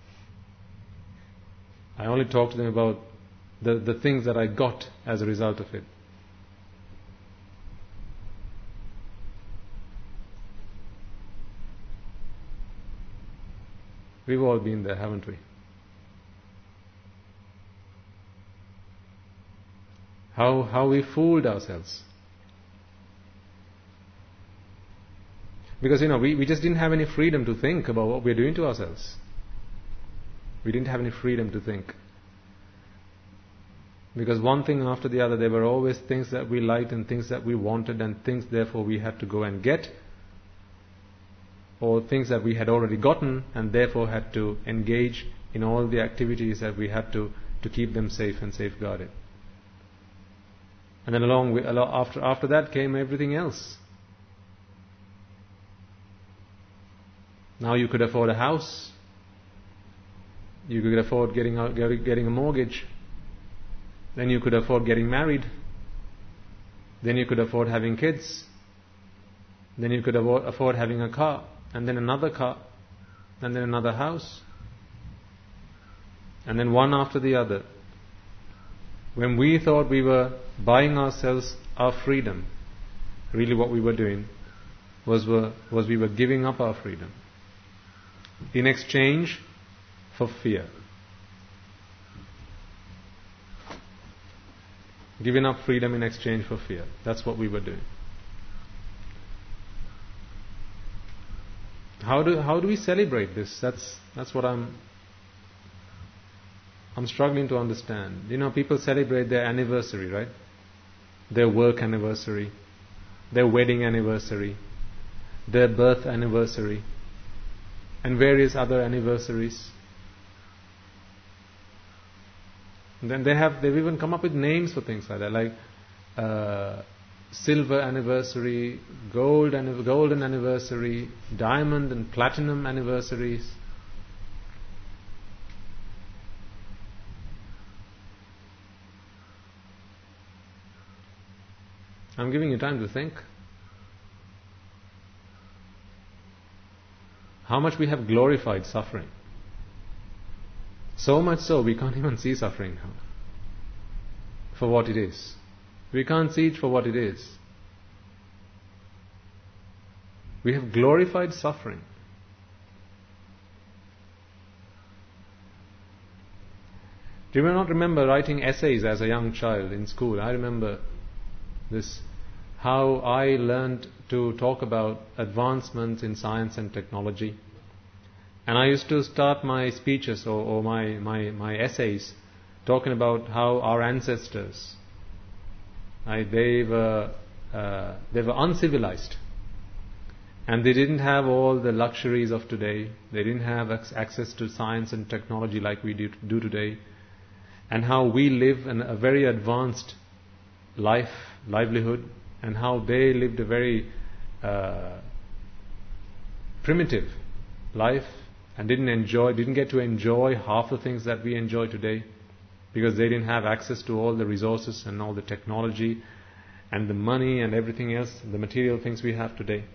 I only talked to them about the, the things that I got as a result of it. We've all been there, haven't we? How how we fooled ourselves. Because, you know, we, we just didn't have any freedom to think about what we're doing to ourselves. We didn't have any freedom to think. Because one thing after the other, there were always things that we liked and things that we wanted and things therefore we had to go and get, or things that we had already gotten and therefore had to engage in all the activities that we had to to keep them safe and safeguarded. And then along with, after after that came everything else. Now you could afford a house, you could afford getting a, getting a mortgage, then you could afford getting married, then you could afford having kids, then you could afford, afford having a car, and then another car, and then another house, and then one after the other. When we thought we were buying ourselves our freedom, really what we were doing was, were, was we were giving up our freedom in exchange for fear. Giving up freedom in exchange for fear. That's what we were doing. How do how do we celebrate this? That's that's what I'm I'm struggling to understand. You know, people celebrate their anniversary, right? Their work anniversary, their wedding anniversary, their birth anniversary, and various other anniversaries. And then they have they've even come up with names for things like that, like uh, silver anniversary, gold and golden anniversary, diamond and platinum anniversaries. I'm giving you time to think. How much we have glorified suffering. So much so we can't even see suffering now for what it is. We can't see it for what it is. We have glorified suffering. Do you not remember writing essays as a young child in school? I remember this, how I learned to talk about advancements in science and technology. And I used to start my speeches or, or my, my, my essays talking about how our ancestors, I, they were uh, they were uncivilized, and they didn't have all the luxuries of today. They didn't have access to science and technology like we do, do today, and how we live in a very advanced life, livelihood, and how they lived a very uh, primitive life. And didn't enjoy, didn't get to enjoy half the things that we enjoy today, because they didn't have access to all the resources and all the technology and the money and everything else, the material things we have today.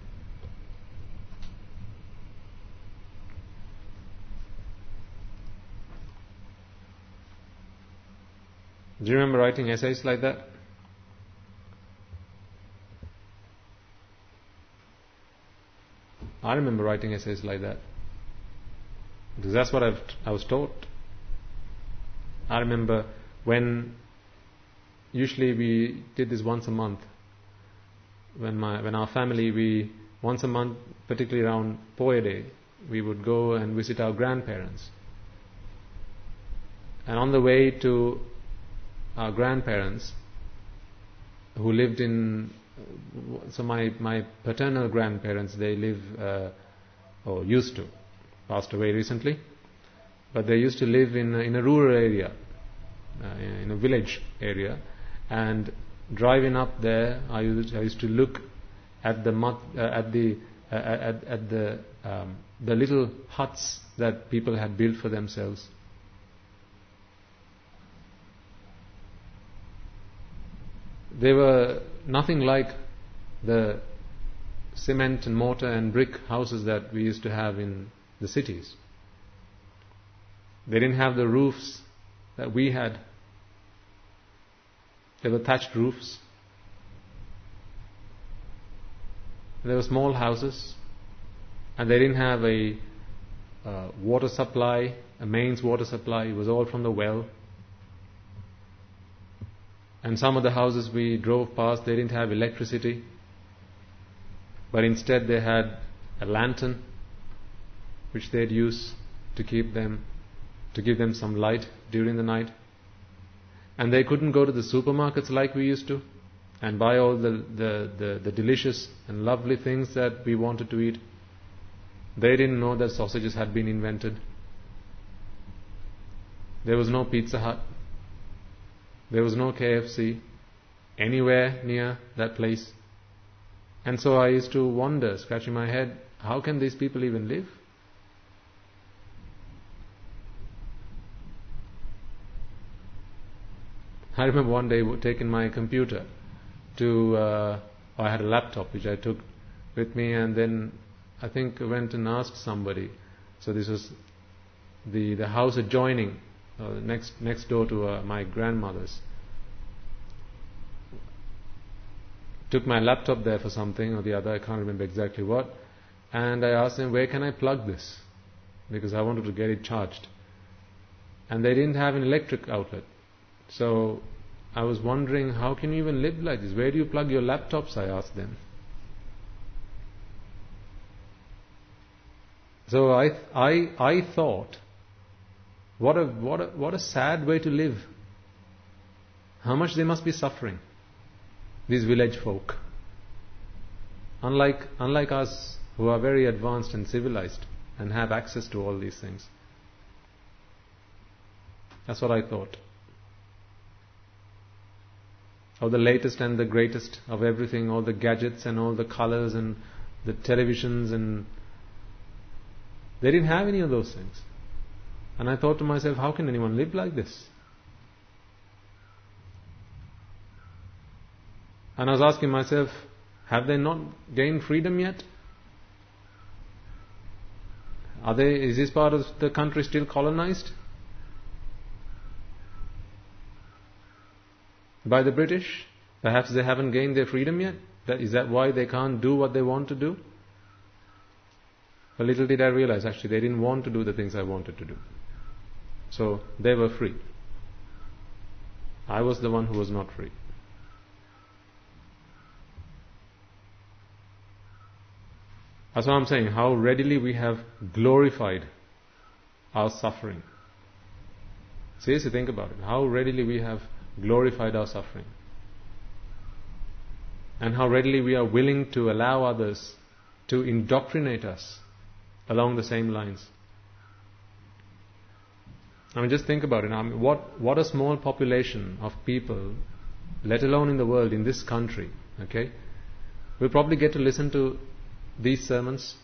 Do you remember writing essays like that? I remember writing essays like that. Because that's what I've, I was taught. I remember when usually we did this once a month. When my when our family, we once a month, particularly around Poya Day, we would go and visit our grandparents. And on the way to our grandparents, who lived in, so my my paternal grandparents, they live uh, or used to. Passed away recently, but they used to live in a, in a rural area, uh, in a village area, and driving up there, I used, I used to look at the mud, uh, at the uh, at, at the um, the little huts that people had built for themselves. They were nothing like the cement and mortar and brick houses that we used to have in the cities. They didn't have the roofs that we had. They were thatched roofs. They were small houses, and they didn't have a uh, water supply, a mains water supply. It was all from the well. And some of the houses we drove past, they didn't have electricity, but instead they had a lantern which they'd use to keep them, to give them some light during the night. And they couldn't go to the supermarkets like we used to and buy all the, the, the, the delicious and lovely things that we wanted to eat. They didn't know that sausages had been invented. There was no Pizza Hut. There was no K F C anywhere near that place. And so I used to wonder, scratching my head, how can these people even live? I remember one day taking my computer to, uh, I had a laptop which I took with me, and then I think I went and asked somebody. So this was the, the house adjoining, uh, next next door to uh, my grandmother's. Took my laptop there for something or the other, I can't remember exactly what, and I asked them, where can I plug this? Because I wanted to get it charged. And they didn't have an electric outlet. So I was wondering, how can you even live like this? Where do you plug your laptops? I asked them. So I I I thought, what a what a what a sad way to live. How much they must be suffering, these village folk. Unlike unlike us, who are very advanced and civilized and have access to all these things. That's what I thought. Of the latest and the greatest of everything, all the gadgets and all the colors and the televisions, and they didn't have any of those things. And I thought to myself, how can anyone live like this? And I was asking myself, have they not gained freedom yet? Are they, is this part of the country still colonized by the British? Perhaps they haven't gained their freedom yet. That, is that why they can't do what they want to do? But little did I realize, actually, they didn't want to do the things I wanted to do. So they were free. I was the one who was not free. That's what I'm saying, how readily we have glorified our suffering. Seriously, think about it. How readily we have glorified our suffering. And how readily we are willing to allow others to indoctrinate us along the same lines. I mean, just think about it. I mean, what, what a small population of people, let alone in the world, in this country, okay, will probably get to listen to these sermons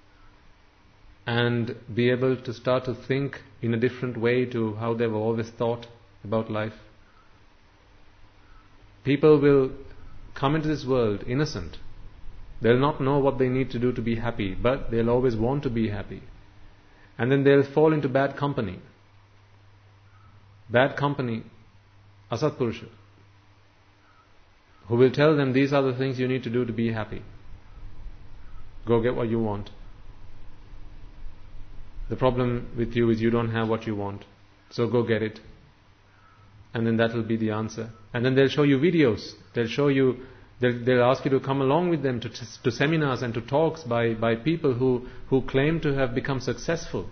and be able to start to think in a different way to how they've always thought about life. People will come into this world innocent. They'll not know what they need to do to be happy, but they'll always want to be happy. And then they'll fall into bad company. Bad company, Asat Purusha, who will tell them these are the things you need to do to be happy. Go get what you want. The problem with you is you don't have what you want. So go get it. And then that will be the answer. And then they'll show you videos. They'll show you, they'll, they'll ask you to come along with them to, to seminars and to talks by, by people who, who claim to have become successful.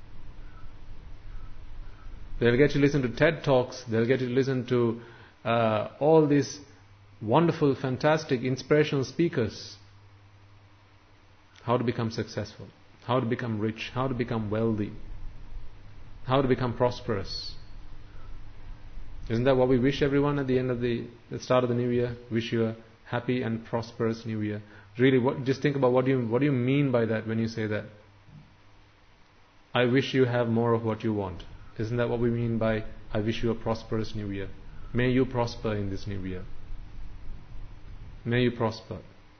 They'll get you to listen to TED Talks. They'll get you to listen to uh, all these wonderful, fantastic, inspirational speakers. How to become successful, how to become rich, how to become wealthy, how to become prosperous. Isn't that what we wish everyone at the end of the, the start of the new year? Wish you a happy and prosperous new year. Really, what, just think about what do you what do you mean by that when you say that? I wish you have more of what you want. Isn't that what we mean by I wish you a prosperous new year? May you prosper in this new year. May you prosper.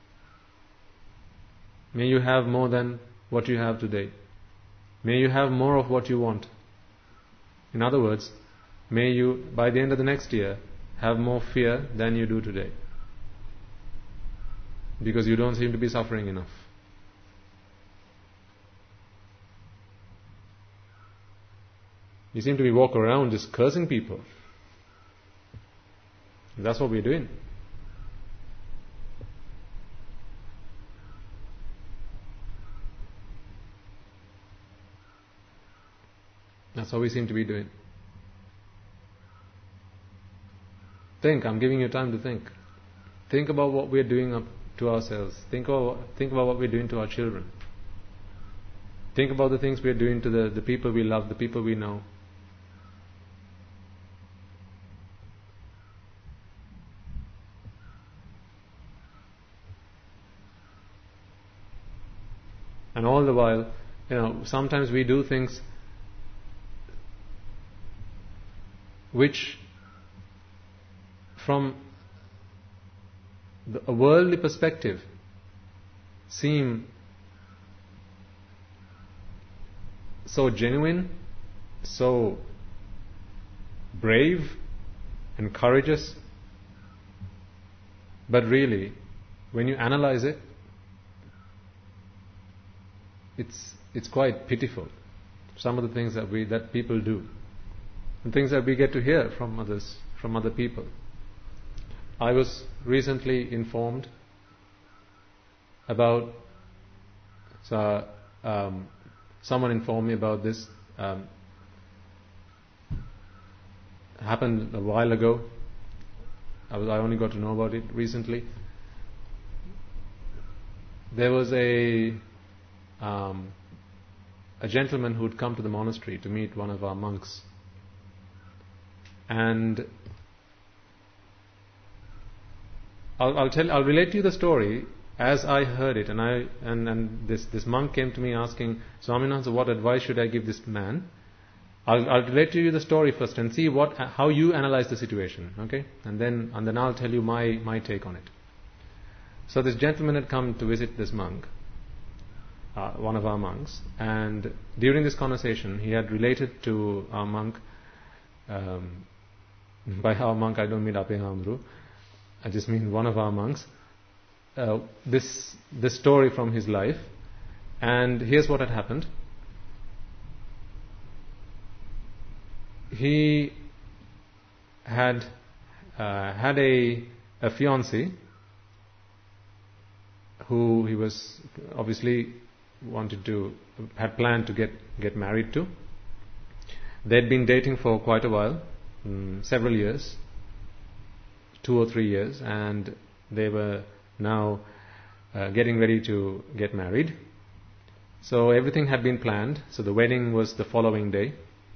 May you have more than what you have today. May you have more of what you want. In other words, may you, by the end of the next year, have more fear than you do today. Because you don't seem to be suffering enough. You seem to be walking around just cursing people. That's what we're doing. That's what we seem to be doing. Think, I'm giving you time to think. Think about what we're doing up to ourselves. Think about, think about what we're doing to our children. Think about the things we're doing to the, the people we love, the people we know. And all the while, you know, sometimes we do things which, from the, a worldly perspective, seem so genuine, so brave and courageous, but really, when you analyze it, it's it's quite pitiful. Some of the things that we that people do, and things that we get to hear from others, from other people. I was recently informed about so, um, someone informed me about this. Um, happened a while ago. I was I only got to know about it recently. There was a um, a gentleman who had come to the monastery to meet one of our monks, and I'll, I'll tell I'll relate to you the story as I heard it. And I and, and this this monk came to me asking, Swaminathan, what advice should I give this man? I'll, I'll relate to you the story first and see what how you analyze the situation, okay? And then and then I'll tell you my my take on it. So this gentleman had come to visit this monk, uh, one of our monks, and during this conversation he had related to our monk. Um, by our monk I don't mean Ape Hamru, I just mean one of our monks. Uh, this this story from his life, and here's what had happened. He had uh, had a a fiancée who he was obviously wanted to had planned to get get married to. They'd been dating for quite a while, um, several years, two or three years, and they were now uh, getting ready to get married. So everything had been planned. So the wedding was the following day.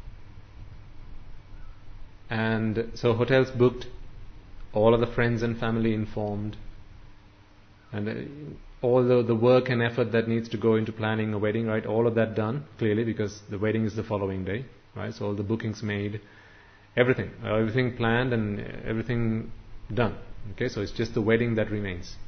And so hotels booked, all of the friends and family informed, and uh, all the, the work and effort that needs to go into planning a wedding, right? All of that done, clearly, because the wedding is the following day, right? So all the bookings made, everything, uh, everything planned and everything done. Okay, so it's just the wedding that remains.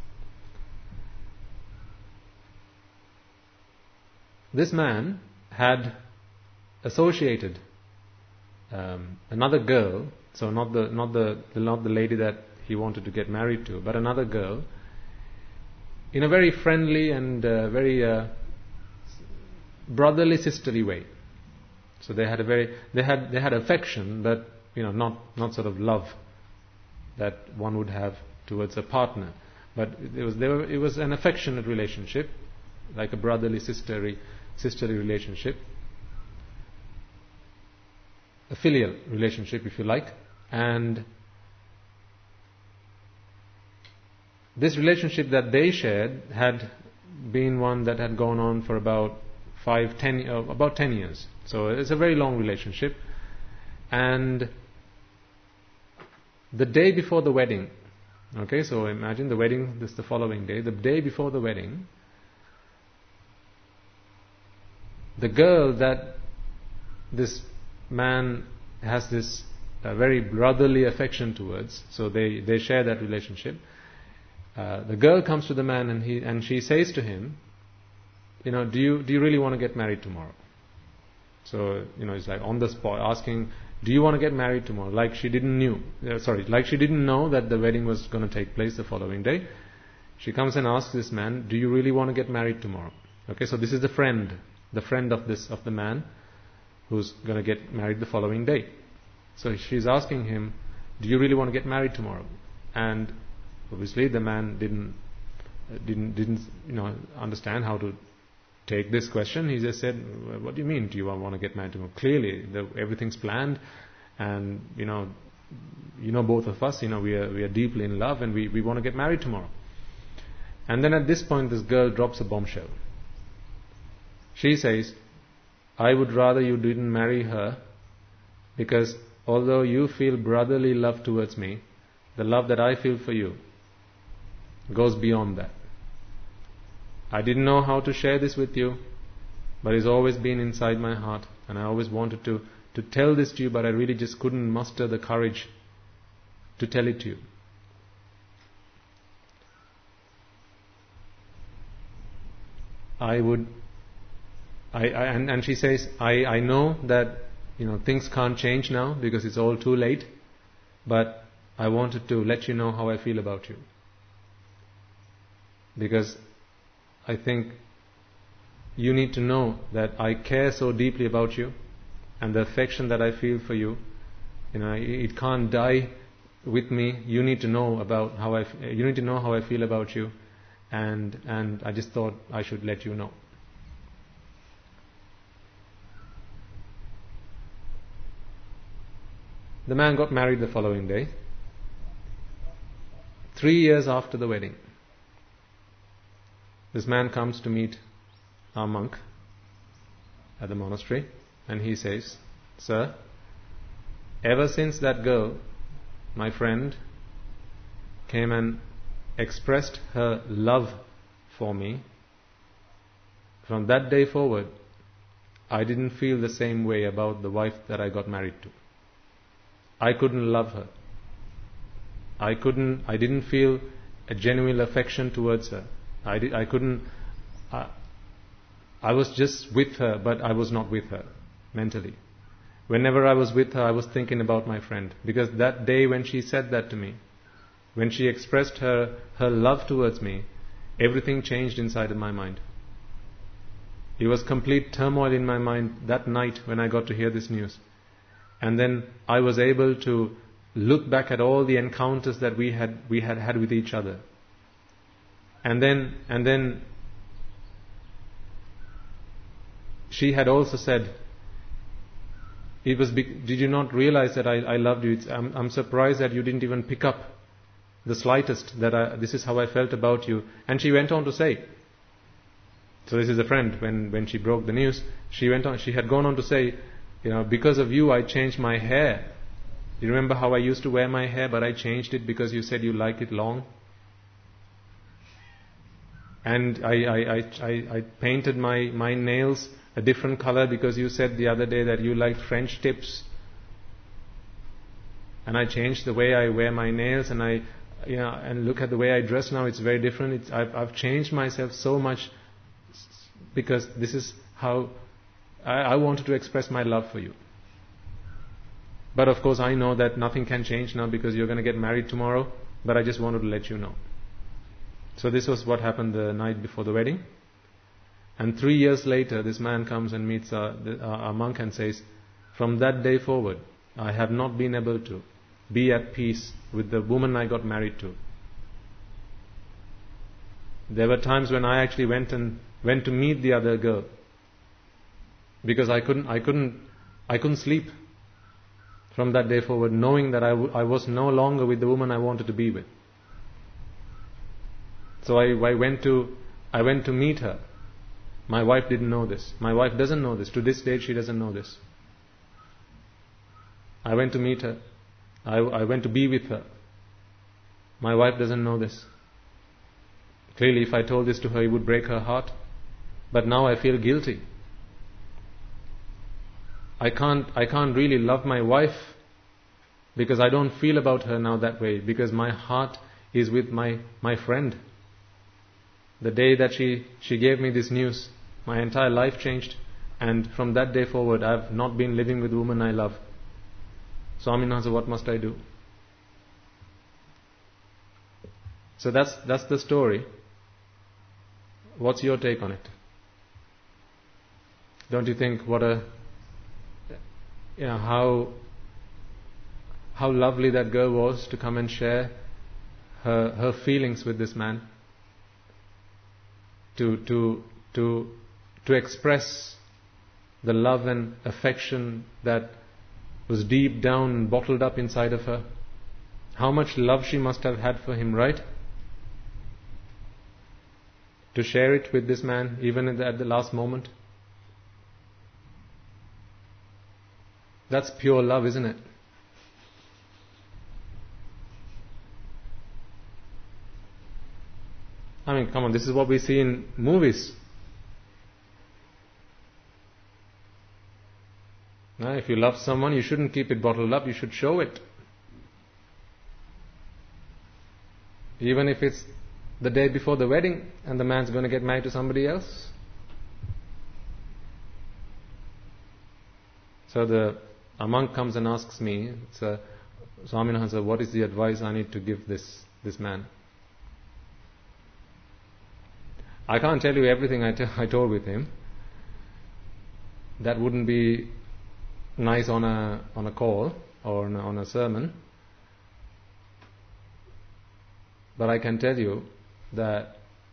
This man had associated Um, another girl, so not the not the not the lady that he wanted to get married to, but another girl, in a very friendly and uh, very uh, brotherly, sisterly way. So they had a very they had they had affection, but you know not not sort of love that one would have towards a partner, but it was they were, it was an affectionate relationship, like a brotherly sisterly sisterly relationship. A filial relationship, if you like, and this relationship that they shared had been one that had gone on for about five, ten, uh, about ten years. So it's a very long relationship. And the day before the wedding, okay, so imagine the wedding, this is the following day. The day before the wedding, the girl that this man has this uh, very brotherly affection towards, so they, they share that relationship. Uh, the girl comes to the man and he and she says to him, you know, do you do you really want to get married tomorrow? So you know, it's like on the spot asking, do you want to get married tomorrow? Like she didn't knew, uh, sorry, like she didn't know that the wedding was going to take place the following day. She comes and asks this man, do you really want to get married tomorrow? Okay, so this is the friend, the friend of this of the man, who's going to get married the following day. So she's asking him, do you really want to get married tomorrow? And obviously the man didn't didn't didn't you know understand how to take this question. He just said, what do you mean, do you want to get married tomorrow? Clearly the, everything's planned, and you know you know, both of us, you know, we are we are deeply in love and we, we want to get married tomorrow. And then at this point, this girl drops a bombshell. She says, I would rather you didn't marry her, because although you feel brotherly love towards me, the love that I feel for you goes beyond that. I didn't know how to share this with you, but it's always been inside my heart, and I always wanted to, to tell this to you, but I really just couldn't muster the courage to tell it to you. I would, I, I and, and she says, I, I know that, you know, things can't change now because it's all too late, but I wanted to let you know how I feel about you. Because I think you need to know that I care so deeply about you, and the affection that I feel for you, you know, it can't die with me. You need to know about how I, you need to know how I feel about you, and and I just thought I should let you know. The man got married the following day, three years after the wedding. This man comes to meet our monk at the monastery, and he says, Sir, ever since that girl, my friend, came and expressed her love for me, from that day forward, I didn't feel the same way about the wife that I got married to. I couldn't love her. I couldn't, I didn't feel a genuine affection towards her. I, did, I couldn't, uh, I was just with her, but I was not with her mentally. Whenever I was with her, I was thinking about my friend. Because that day when she said that to me, when she expressed her, her love towards me, everything changed inside of my mind. It was complete turmoil in my mind that night when I got to hear this news. And then I was able to look back at all the encounters that we had we had had with each other. And then and then she had also said, it was. Did you not realize that I, I loved you? It's, I'm, I'm surprised that you didn't even pick up the slightest that I, this is how I felt about you. And she went on to say, so this is a friend, when, when she broke the news, she went on, she had gone on to say, you know, because of you I changed my hair. You remember how I used to wear my hair, but I changed it because you said you like it long? And I, I, I, I, I painted my, my nails a different color because you said the other day that you liked French tips. And I changed the way I wear my nails, and I, you know, and look at the way I dress now, it's very different. It's, I've, I've changed myself so much because this is how I, I wanted to express my love for you. But of course I know that nothing can change now because you're going to get married tomorrow, but I just wanted to let you know. So this was what happened the night before the wedding. And three years later, this man comes and meets our, the, our monk and says, from that day forward, I have not been able to be at peace with the woman I got married to. There were times when I actually went and went to meet the other girl because I couldn't, I couldn't, I couldn't sleep from that day forward, knowing that I, w- I was no longer with the woman I wanted to be with. So I, I went to, I went to meet her. My wife didn't know this. My wife doesn't know this. To this day, she doesn't know this. I went to meet her. I, I went to be with her. My wife doesn't know this. Clearly, if I told this to her, it would break her heart. But now I feel guilty. I can't, I can't really love my wife because I don't feel about her now that way, because my heart is with my, my friend. The day that she, she gave me this news, my entire life changed, and from that day forward I have not been living with the woman I love. Swaminatha, what must I do? So that's that's the story. What's your take on it? Don't you think what a, you know, how how lovely that girl was to come and share her her feelings with this man, to to to to express the love and affection that was deep down, bottled up inside of her. How much love she must have had for him, right? To share it with this man, even at the, at the last moment. That's pure love, isn't it? I mean, come on, this is what we see in movies. Now, if you love someone, you shouldn't keep it bottled up, you should show it. Even if it's the day before the wedding and the man's going to get married to somebody else. So the a monk comes and asks me, it's a, Swaminathan, what is the advice I need to give this, this man? I can't tell you everything I, t- I told with him. That wouldn't be nice on a on a call or on a, on a sermon. But I can tell you that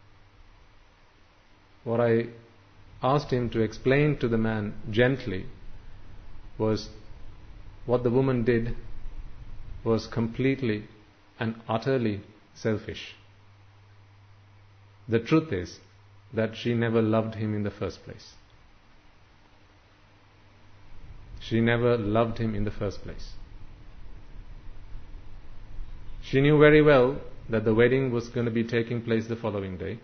what I asked him to explain to the man gently was what the woman did was completely and utterly selfish. The truth is that she never loved him in the first place. She never loved him in the first place. She knew very well that the wedding was going to be taking place the following day.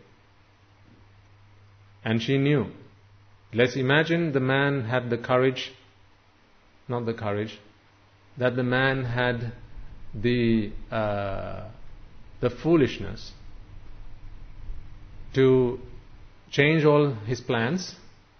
And she knew. Let's imagine the man had the courage, not the courage, that the man had the uh, the foolishness to change all his plans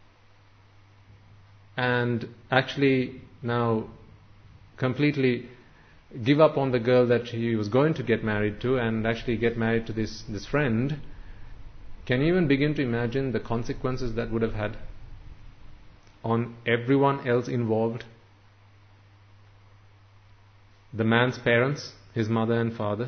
and actually now completely give up on the girl that he was going to get married to and actually get married to this, this friend. Can you even begin to imagine the consequences that would have had on everyone else involved? The man's parents, his mother and father.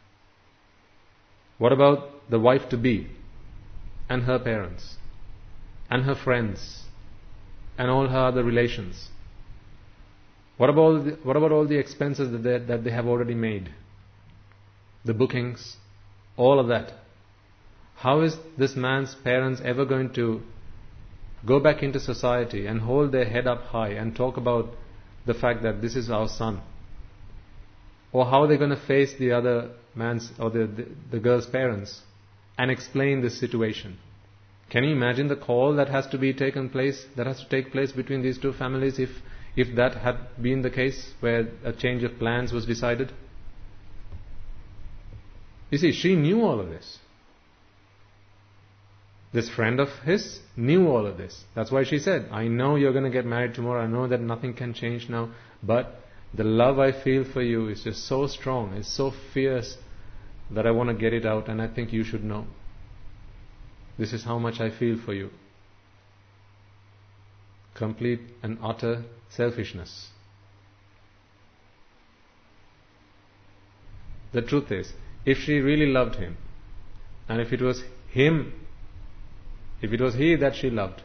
What about the wife-to-be and her parents and her friends and all her other relations? What about the, what about all the expenses that they, that they have already made? The bookings, all of that. How is this man's parents ever going to go back into society and hold their head up high and talk about the fact that this is our son? Or how are they going to face the other man's or the, the, the girl's parents and explain this situation? Can you imagine the call that has to be taken place, that has to take place between these two families if if that had been the case, where a change of plans was decided? You see, she knew all of this. This friend of his knew all of this. That's why she said, I know you're going to get married tomorrow. I know that nothing can change now. But the love I feel for you is just so strong. It's so fierce that I want to get it out, and I think you should know. This is how much I feel for you. Complete and utter selfishness. The truth is, if she really loved him, and if it was him, if it was he that she loved,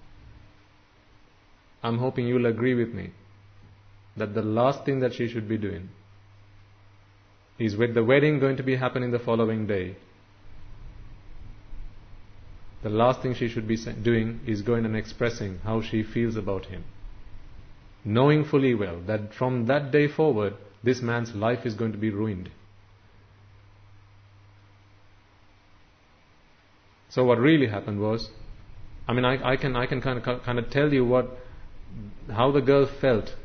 I'm hoping you'll agree with me that the last thing that she should be doing is, with the wedding going to be happening the following day, the last thing she should be doing is going and expressing how she feels about him, knowing fully well that from that day forward this man's life is going to be ruined. So what really happened was, I mean, I, I can I can kind of kind of tell you what how the girl felt.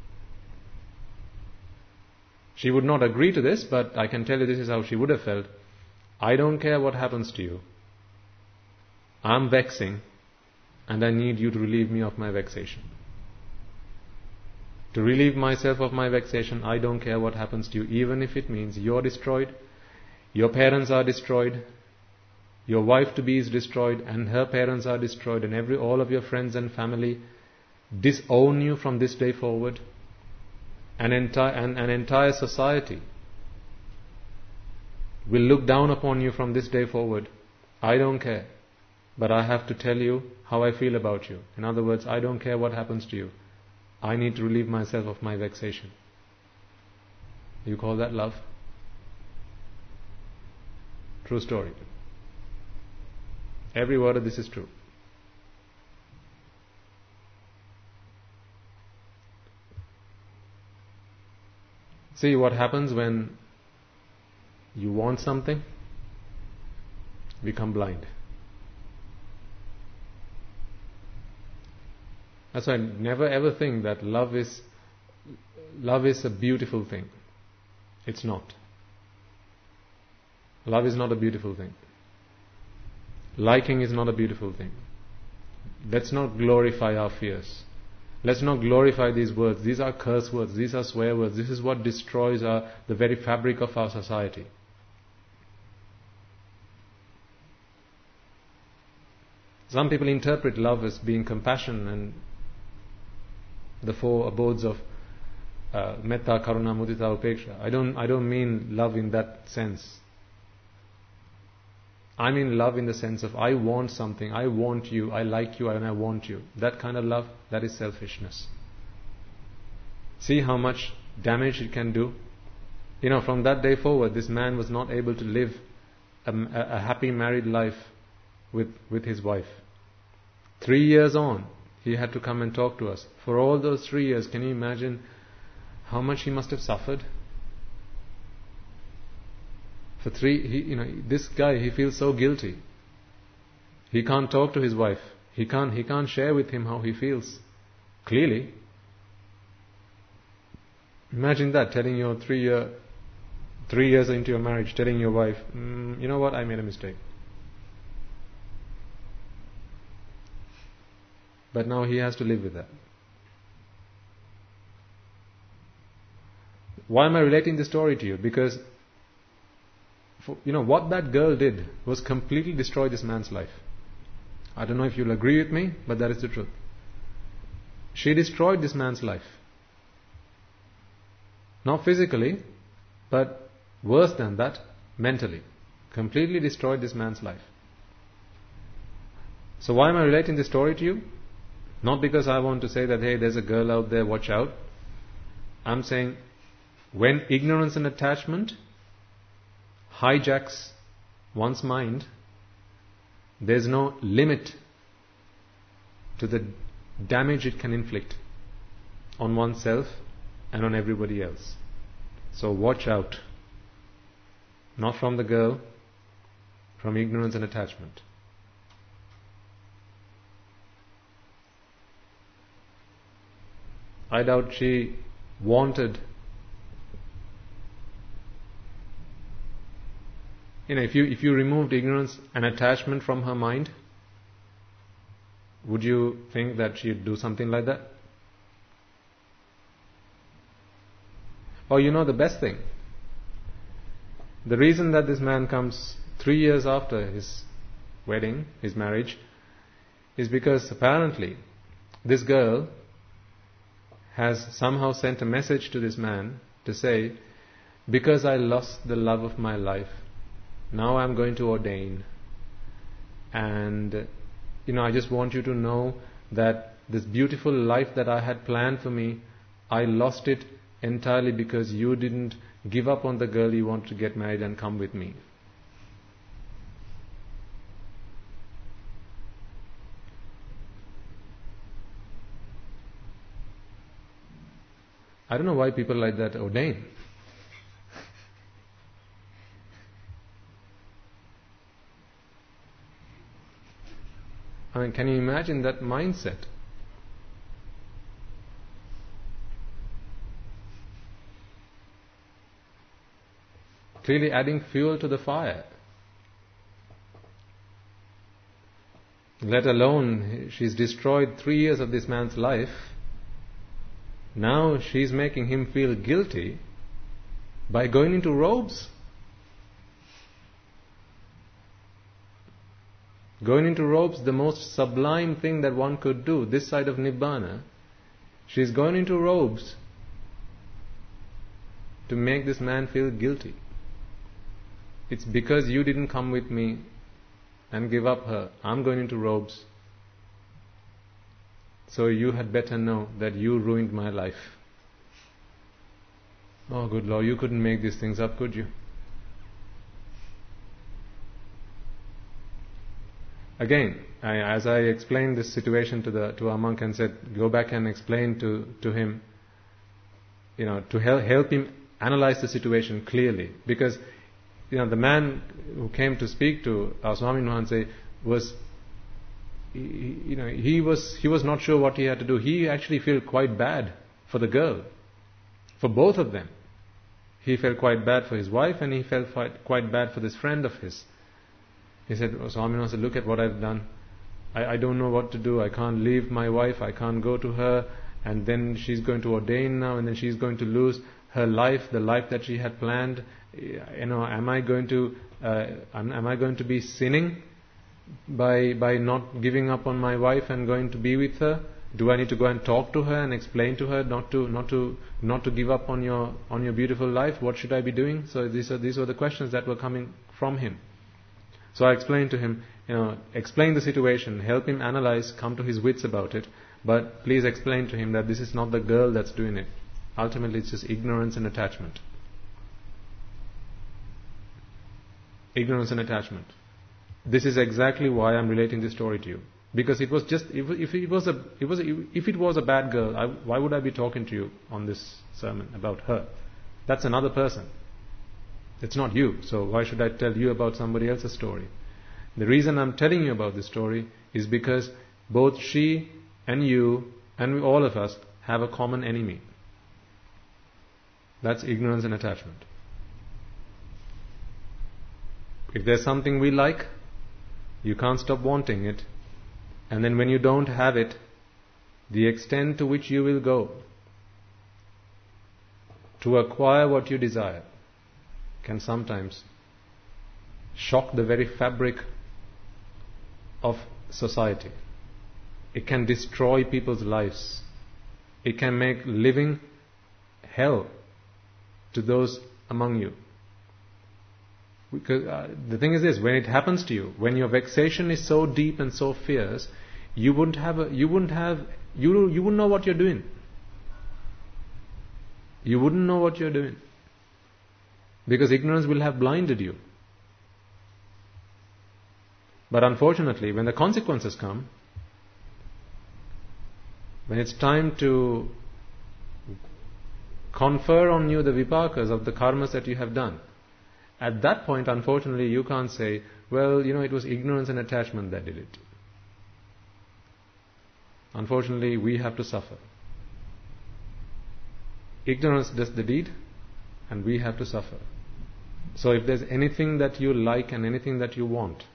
She would not agree to this, but I can tell you this is how she would have felt. I don't care what happens to you. I'm vexing, and I need you to relieve me of my vexation. To relieve myself of my vexation, I don't care what happens to you, even if it means you're destroyed, your parents are destroyed, your wife-to-be is destroyed, and her parents are destroyed, and every all of your friends and family disown you from this day forward. An entire, an, an entire society will look down upon you from this day forward. I don't care. But I have to tell you how I feel about you. In other words, I don't care what happens to you. I need to relieve myself of my vexation. You call that love? True story. Every word of this is true. See what happens when you want something, become blind. That's why I never ever think that love is love is a beautiful thing. It's not. Love is not a beautiful thing. Liking is not a beautiful thing. Let's not glorify our fears. Let's not glorify these words. These are curse words. These are swear words. This is what destroys our, the very fabric of our society. Some people interpret love as being compassion and the four abodes of uh, metta, karuna, mudita, upeksha. I don't, I don't mean love in that sense. I mean love in the sense of I want something, I want you, I like you and I want you. That kind of love, that is selfishness. See how much damage it can do. You know, from that day forward, this man was not able to live a, a happy married life with, with his wife. Three years on, he had to come and talk to us. For all those three years, can you imagine how much he must have suffered? For three, he, you know, this guy, he feels so guilty. He can't talk to his wife. He can't, he can't share with him how he feels. Clearly. Imagine that, telling your three year, three years into your marriage, telling your wife, mm, you know what, I made a mistake. But now he has to live with that. Why am I relating this story to you? Because For, you know, what that girl did was completely destroy this man's life. I don't know if you'll agree with me, but that is the truth. She destroyed this man's life. Not physically, but worse than that, mentally. Completely destroyed this man's life. So why am I relating this story to you? Not because I want to say that, hey, there's a girl out there, watch out. I'm saying, when ignorance and attachment hijacks one's mind, there's no limit to the damage it can inflict on oneself and on everybody else. So watch out. Not from the girl, from ignorance and attachment. I doubt she wanted, you know, if you if you removed ignorance and attachment from her mind, would you think that she'd do something like that? Or you know the best thing, the reason that this man comes three years after his wedding, his marriage, is because apparently this girl has somehow sent a message to this man to say, because I lost the love of my life, now I'm going to ordain. And, you know, I just want you to know that this beautiful life that I had planned for me, I lost it entirely because you didn't give up on the girl you want to get married and come with me. I don't know why people like that ordain. I mean, can you imagine that mindset? Clearly adding fuel to the fire. Let alone, she's destroyed three years of this man's life. Now she's making him feel guilty by going into robes. Going into robes, the most sublime thing that one could do, this side of Nibbana. She's going into robes to make this man feel guilty. It's because you didn't come with me and give up her. I'm going into robes. so you had better know that you ruined my life. Oh, good Lord, you couldn't make these things up, could you? Again, I, as I explained this situation to the to our monk and said, go back and explain to, to him, you know, to help, help him analyze the situation clearly. Because, you know, the man who came to speak to our Swami Mahanse was, he, you know, he was he was not sure what he had to do. He actually felt quite bad for the girl, for both of them. He felt quite bad for his wife, and he felt quite, quite bad for this friend of his. He said, oh, Swami Mahanse, look at what I've done. I, I don't know what to do. I can't leave my wife. I can't go to her. And then she's going to ordain now, and then she's going to lose her life, the life that she had planned. You know, am I going to uh, am, am I going to be sinning by by not giving up on my wife and going to be with her? Do I need to go and talk to her and explain to her not to not to not to give up on your on your beautiful life? What should I be doing? So these are these were the questions that were coming from him. So I explained to him, you know, explain the situation, help him analyze, come to his wits about it, but please explain to him that this is not the girl that's doing it. Ultimately, it's just ignorance and attachment. Ignorance and attachment. This is exactly why I'm relating this story to you. Because it was just, if, if it was a, it was a, if it was a bad girl, I, why would I be talking to you on this sermon about her? That's another person. It's not you, so why should I tell you about somebody else's story? The reason I'm telling you about this story is because both she and you and all of us have a common enemy. That's ignorance and attachment. If there's something we like, you can't stop wanting it, and then when you don't have it, the extent to which you will go to acquire what you desire can sometimes shock the very fabric of society. It can destroy people's lives. It can make living hell to those among you. Because uh, the thing is this: when it happens to you, when your vexation is so deep and so fierce, you wouldn't have a, you wouldn't have you you wouldn't know what you're doing. You wouldn't know what you're doing. Because ignorance will have blinded you. But unfortunately, when the consequences come, when it's time to confer on you the vipakas of the karmas that you have done, at that point, unfortunately, you can't say, well, you know, it was ignorance and attachment that did it. Unfortunately, we have to suffer. Ignorance does the deed, and we have to suffer. So if there's anything that you like and anything that you want,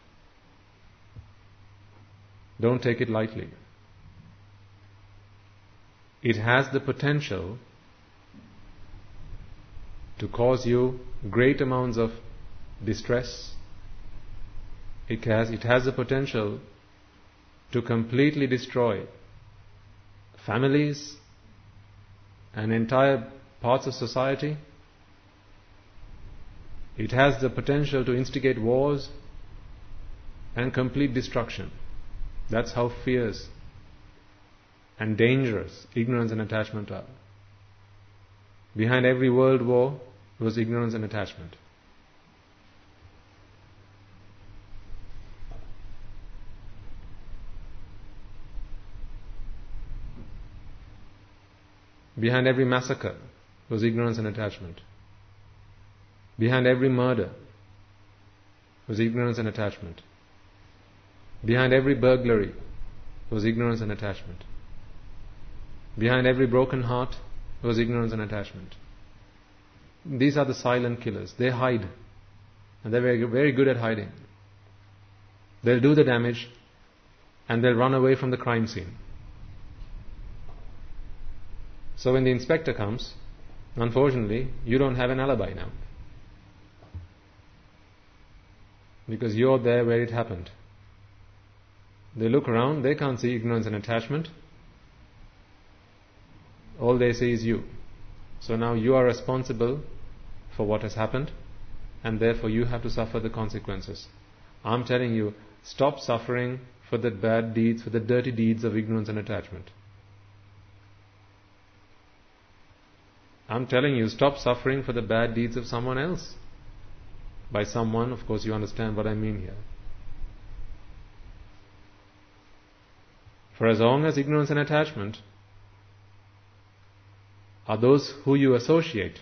don't take it lightly. It has the potential to cause you great amounts of distress. It has, it has the potential to completely destroy families and entire parts of society. It has the potential to instigate wars and complete destruction. That's how fierce and dangerous ignorance and attachment are. Behind every world war was ignorance and attachment. Behind every massacre was ignorance and attachment. Behind every murder was ignorance and attachment. Behind every burglary was ignorance and attachment. Behind every broken heart was ignorance and attachment. These are the silent killers. They hide. And they're very, very good at hiding. They'll do the damage and they'll run away from the crime scene. So when the inspector comes, unfortunately, you don't have an alibi now. Because you're there where it happened. They look around, they can't see ignorance and attachment. All they see is you. So now you are responsible for what has happened, and therefore you have to suffer the consequences. I'm telling you, stop suffering for the bad deeds, for the dirty deeds of ignorance and attachment. I'm telling you, stop suffering for the bad deeds of someone else. By someone, of course, you understand what I mean here. For as long as ignorance and attachment are those who you associate,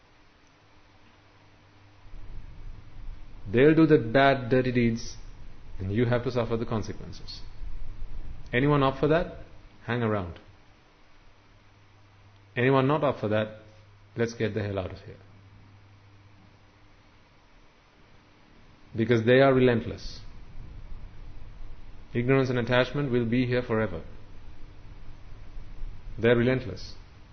they'll do the bad, dirty deeds, and you have to suffer the consequences. Anyone up for that? Hang around. Anyone not up for that? Let's get the hell out of here. Because they are relentless. Ignorance and attachment will be here forever. They are relentless.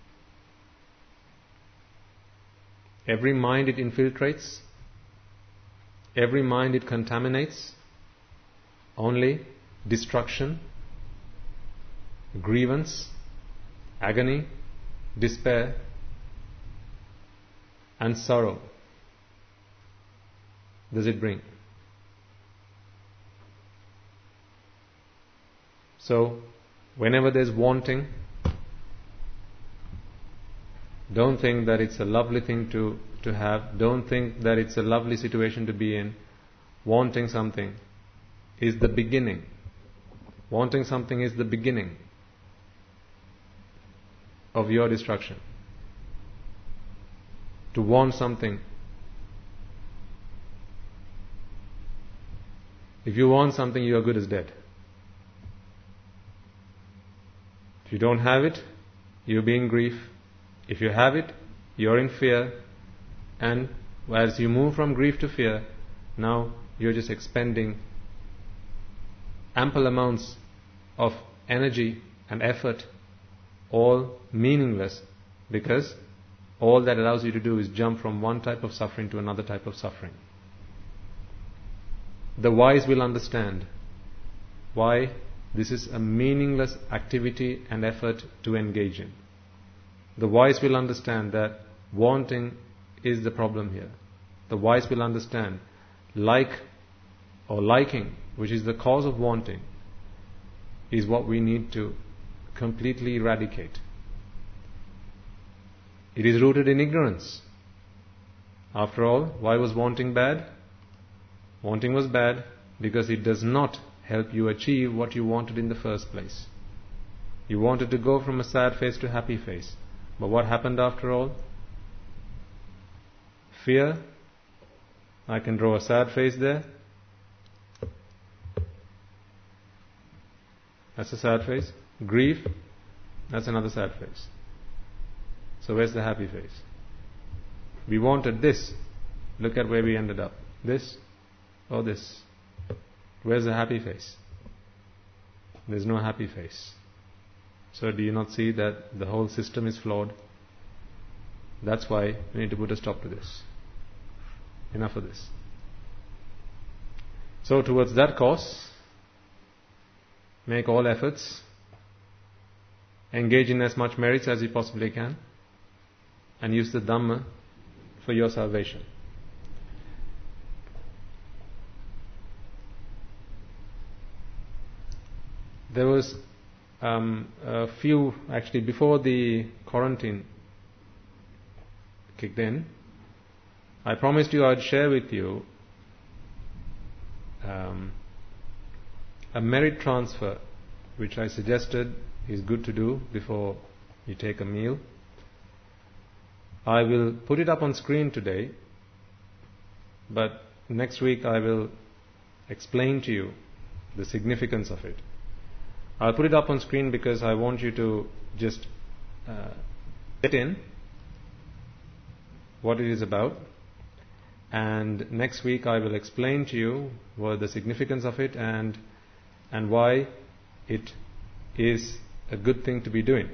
Every mind it infiltrates, every mind it contaminates, only destruction, grievance, agony, despair, and sorrow does it bring. So, whenever there's wanting, don't think that it's a lovely thing to, to have. Don't think that it's a lovely situation to be in. Wanting something is the beginning. Wanting something is the beginning of your destruction. To want something. If you want something, you are good as dead. If you don't have it, you'll be in grief. If you have it, you're in fear. And as you move from grief to fear, now you're just expending ample amounts of energy and effort, all meaningless, because all that allows you to do is jump from one type of suffering to another type of suffering. The wise will understand why this is a meaningless activity and effort to engage in. The wise will understand that wanting is the problem here. The wise will understand like or liking, which is the cause of wanting, is what we need to completely eradicate. It is rooted in ignorance. After all, why was wanting bad? Wanting was bad because it does not help you achieve what you wanted in the first place. You wanted to go from a sad face to a happy face. But what happened after all? Fear. I can draw a sad face there. That's a sad face. Grief. That's another sad face. So where's the happy face? We wanted this. Look at where we ended up. This or this. Where's the happy face? There's no happy face. So do you not see that the whole system is flawed? That's why we need to put a stop to this. Enough of this. So towards that cause, make all efforts, engage in as much merits as you possibly can, and use the Dhamma for your salvation. There was um, a few, actually before the quarantine kicked in, I promised you I'd share with you um, a merit transfer which I suggested is good to do before you take a meal. I will put it up on screen today, but next week I will explain to you the significance of it. I'll put it up on screen because I want you to just uh, get in what it is about, and next week I will explain to you what the significance of it and and why it is a good thing to be doing.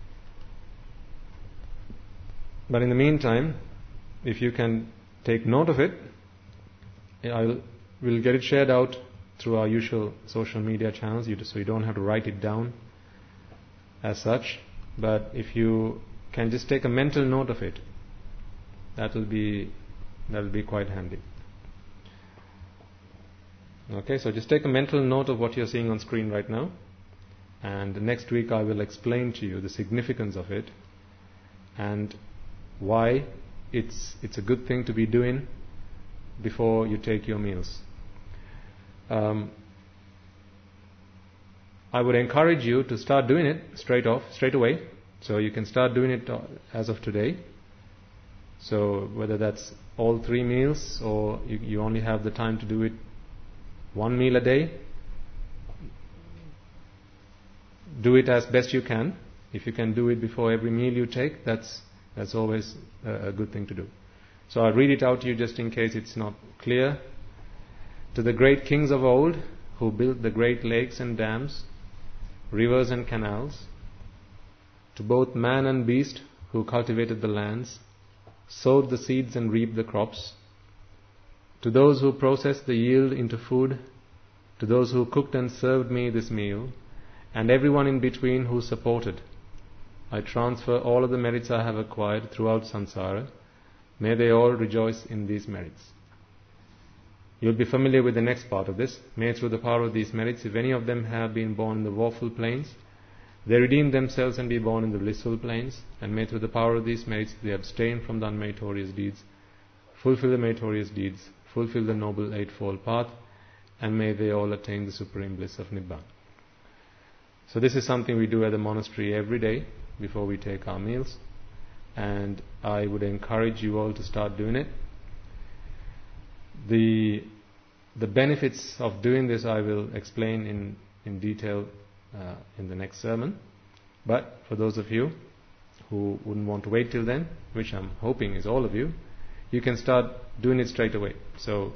But in the meantime, if you can take note of it, I will get it shared out through our usual social media channels, so you don't have to write it down as such. But if you can just take a mental note of it, that will be that will be quite handy. Okay, so just take a mental note of what you're seeing on screen right now, and next week I will explain to you the significance of it and why it's it's a good thing to be doing before you take your meals. Um, I would encourage you to start doing it straight off, straight away. So you can start doing it as of today. So whether that's all three meals or you, you only have the time to do it one meal a day, do it as best you can. If you can do it before every meal you take, that's that's always a, a good thing to do. So I'll read it out to you just in case it's not clear. To the great kings of old, who built the great lakes and dams, rivers and canals, to both man and beast, who cultivated the lands, sowed the seeds and reaped the crops, to those who processed the yield into food, to those who cooked and served me this meal, and everyone in between who supported, I transfer all of the merits I have acquired throughout samsara. May they all rejoice in these merits. You'll be familiar with the next part of this. May through the power of these merits, if any of them have been born in the woeful plains, they redeem themselves and be born in the blissful plains. And may through the power of these merits, they abstain from the unmeritorious deeds, fulfill the meritorious deeds, fulfill the noble eightfold path, and may they all attain the supreme bliss of Nibbana. So this is something we do at the monastery every day before we take our meals, and I would encourage you all to start doing it. The the benefits of doing this I will explain in, in detail uh, in the next sermon. But for those of you who wouldn't want to wait till then, which I'm hoping is all of you, you can start doing it straight away. So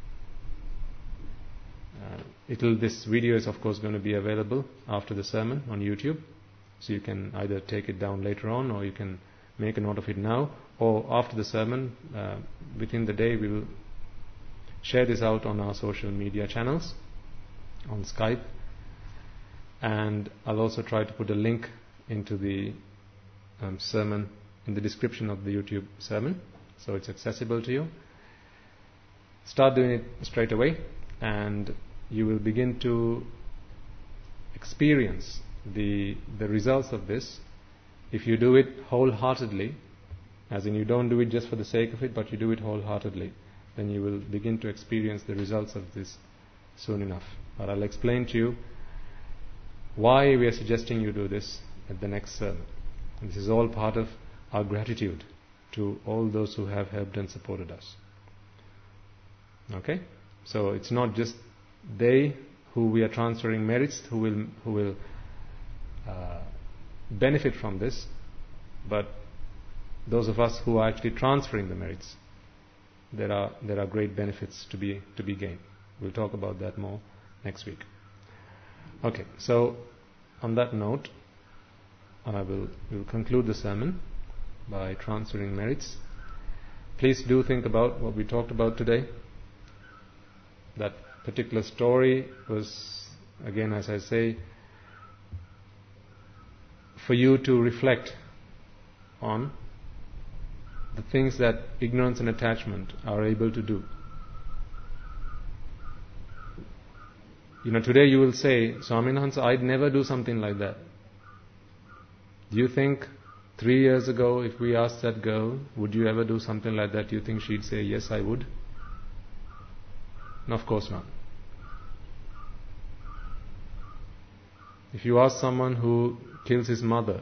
uh, it'll this video is of course going to be available after the sermon on YouTube. So you can either take it down later on, or you can make a note of it now, or after the sermon, uh, within the day we will share this out on our social media channels, on Skype, and I'll also try to put a link into the um, sermon in the description of the YouTube sermon, so it's accessible to you. Start doing it straight away, and you will begin to experience the the results of this. If you do it wholeheartedly, as in you don't do it just for the sake of it, but you do it wholeheartedly, then you will begin to experience the results of this soon enough. But I'll explain to you why we are suggesting you do this at the next sermon. And this is all part of our gratitude to all those who have helped and supported us. Okay? So it's not just they who we are transferring merits who will who will uh, benefit from this, but those of us who are actually transferring the merits. There are there are great benefits to be to be gained. We'll talk about that more next week. Okay, so on that note, I will will conclude the sermon by transferring merits. Please do think about what we talked about today. That particular story was, again, as I say, for you to reflect on the things that ignorance and attachment are able to do. You know, today you will say, Swaminathan, I'd never do something like that. Do you think three years ago, if we asked that girl, would you ever do something like that, do you think she'd say, yes, I would? No, of course not. If you ask someone who kills his mother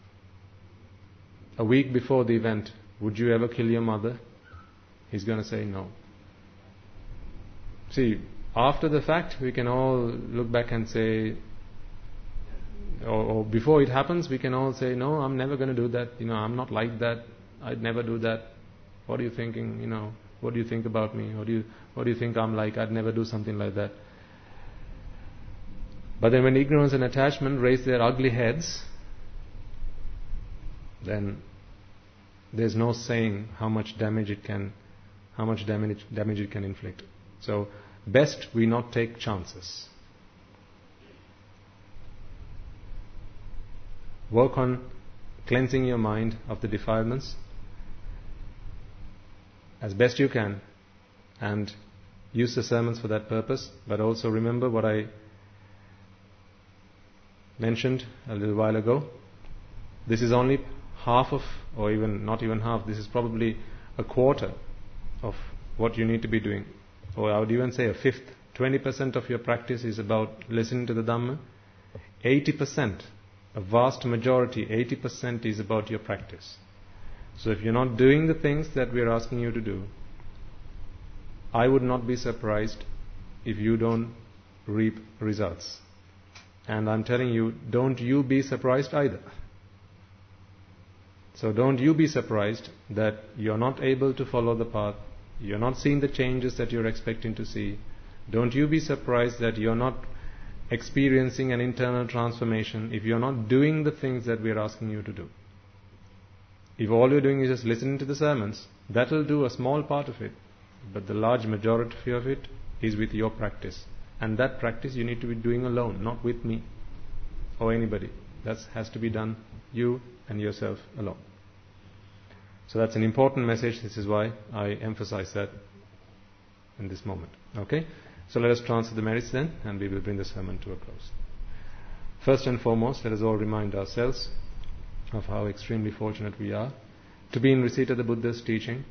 a week before the event, would you ever kill your mother? He's going to say no. See, after the fact, we can all look back and say, or, or before it happens, we can all say, no, I'm never going to do that. You know, I'm not like that. I'd never do that. What are you thinking? You know, what do you think about me? What do you, what do you think I'm like? I'd never do something like that. But then when ignorance and attachment raise their ugly heads, then there's no saying how much damage it can, how much damage damage it can inflict. So, best we not take chances. Work on cleansing your mind of the defilements as best you can, and use the sermons for that purpose. But also remember what I mentioned a little while ago. This is only half of or even not even half. This is probably a quarter of what you need to be doing, or I would even say a fifth. twenty percent of your practice is about listening to the Dhamma. eighty percent, a vast majority, eighty percent is about your practice. So if you're not doing the things that we're asking you to do, I would not be surprised if you don't reap results. And I'm telling you, don't you be surprised either. So don't you be surprised that you're not able to follow the path, you're not seeing the changes that you're expecting to see. Don't you be surprised that you're not experiencing an internal transformation if you're not doing the things that we're asking you to do. If all you're doing is just listening to the sermons, that will do a small part of it, but the large majority of it is with your practice. And that practice you need to be doing alone, not with me or anybody. That has to be done you and yourself alone. So that's an important message. This is why I emphasize that in this moment. Okay? So let us transfer the merits then, and we will bring the sermon to a close. First and foremost, let us all remind ourselves of how extremely fortunate we are to be in receipt of the Buddha's teaching.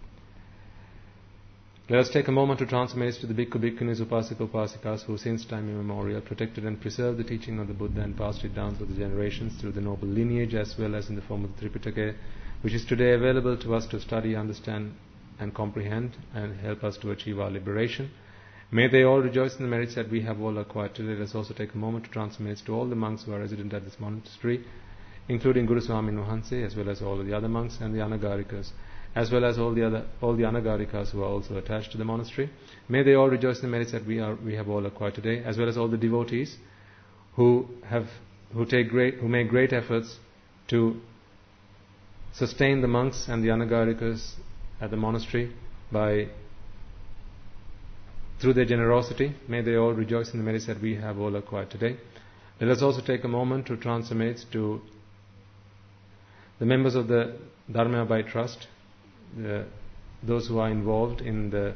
Let us take a moment to transfer merits to the Bhikkhu, Bhikkhunis, Upasika, Upasikas who since time immemorial protected and preserved the teaching of the Buddha and passed it down through the generations through the noble lineage as well as in the form of the Tripitaka, which is today available to us to study, understand and comprehend and help us to achieve our liberation. May they all rejoice in the merits that we have all acquired today. Let us also take a moment to transfer merits to all the monks who are resident at this monastery, including Guru Swami Nuhanse, as well as all of the other monks and the Anagarikas, as well as all the other all the Anagarikas who are also attached to the monastery. May they all rejoice in the merits that we are we have all acquired today, as well as all the devotees who have who take great who make great efforts to sustain the monks and the Anagarikas at the monastery by through their generosity. May they all rejoice in the merits that we have all acquired today. Let us also take a moment to transfer merits to the members of the Dharma Abhay Trust, the, those who are involved in the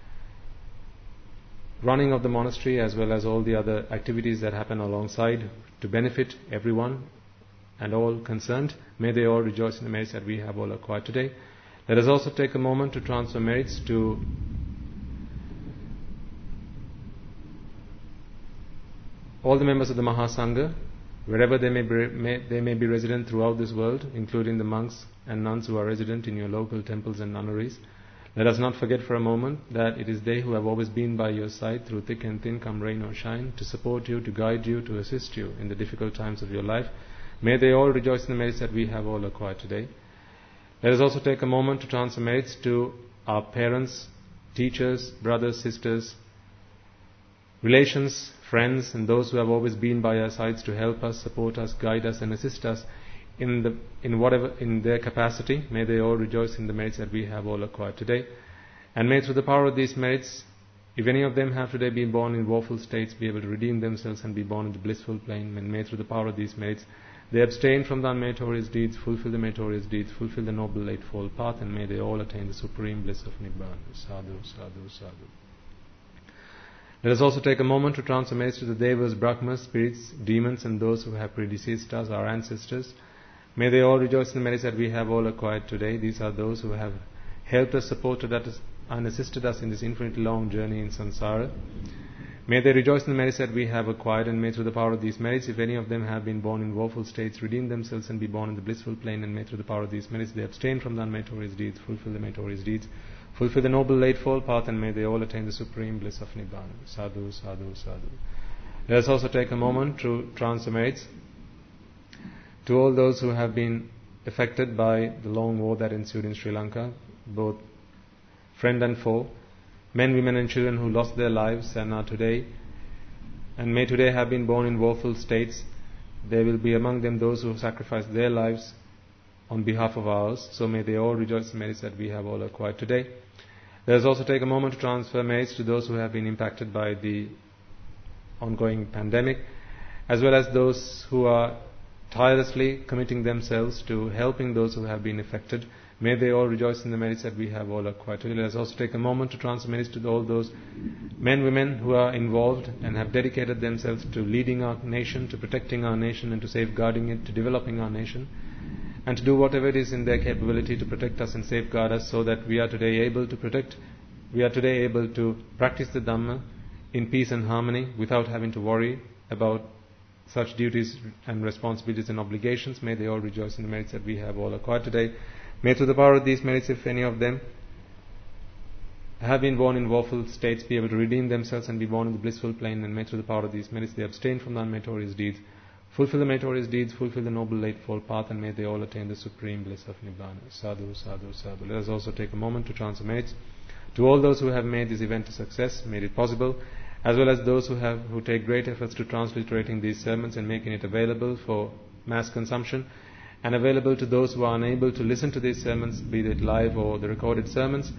running of the monastery as well as all the other activities that happen alongside to benefit everyone and all concerned. May they all rejoice in the merits that we have all acquired today. Let us also take a moment to transfer merits to all the members of the Mahasangha, wherever they may, be, may, they may be resident throughout this world, including the monks and nuns who are resident in your local temples and nunneries. Let us not forget for a moment that it is they who have always been by your side through thick and thin, come rain or shine, to support you, to guide you, to assist you in the difficult times of your life. May they all rejoice in the merits that we have all acquired today. Let us also take a moment to transfer merits to our parents, teachers, brothers, sisters, relations, friends, and those who have always been by our sides to help us, support us, guide us, and assist us in the in whatever in their capacity. May they all rejoice in the merits that we have all acquired today. And may through the power of these merits, if any of them have today been born in woeful states, be able to redeem themselves and be born in the blissful plane. And may through the power of these merits, they abstain from the unmeritorious deeds, fulfill the meritorious deeds, fulfill the noble eightfold path, and may they all attain the supreme bliss of Nibbana. Sadhu, sadhu, sadhu. Let us also take a moment to transfer merits to the Devas, Brahmas, spirits, demons, and those who have predeceased us, our ancestors. May they all rejoice in the merits that we have all acquired today. These are those who have helped us, supported us, and assisted us in this infinitely long journey in samsara. May they rejoice in the merits that we have acquired, and may through the power of these merits, if any of them have been born in woeful states, redeem themselves and be born in the blissful plane, and may through the power of these merits they abstain from the unmeritorious deeds, fulfill the meritorious deeds, fulfill the noble eightfold path, and may they all attain the supreme bliss of Nibbana. Sadhu, sadhu, sadhu. Let us also take a moment to transfer merits to all those who have been affected by the long war that ensued in Sri Lanka, both friend and foe, men, women and children who lost their lives and are today, and may today have been born in woeful states. There will be among them those who sacrificed their lives on behalf of ours, so may they all rejoice in the merits that we have all acquired today. Let us also take a moment to transfer merits to those who have been impacted by the ongoing pandemic, as well as those who are tirelessly committing themselves to helping those who have been affected. May they all rejoice in the merits that we have all acquired today. Let us also take a moment to transfer merits to all those men, women who are involved and have dedicated themselves to leading our nation, to protecting our nation and to safeguarding it, to developing our nation. and to do whatever it is in their capability to protect us and safeguard us, so that we are today able to protect, we are today able to practice the Dhamma in peace and harmony without having to worry about such duties and responsibilities and obligations. May they all rejoice in the merits that we have all acquired today. May through the power of these merits, if any of them have been born in woeful states, be able to redeem themselves and be born in the blissful plane, and may through the power of these merits they abstain from the unmeritorious deeds, fulfill the meritorious deeds, fulfill the noble eightfold path, and may they all attain the supreme bliss of Nibbana. Sadhu, sadhu, sadhu. Let us also take a moment to chant some merits to all those who have made this event a success, made it possible, as well as those who have who take great efforts to transliterating these sermons and making it available for mass consumption, and available to those who are unable to listen to these sermons, be it live or the recorded sermons.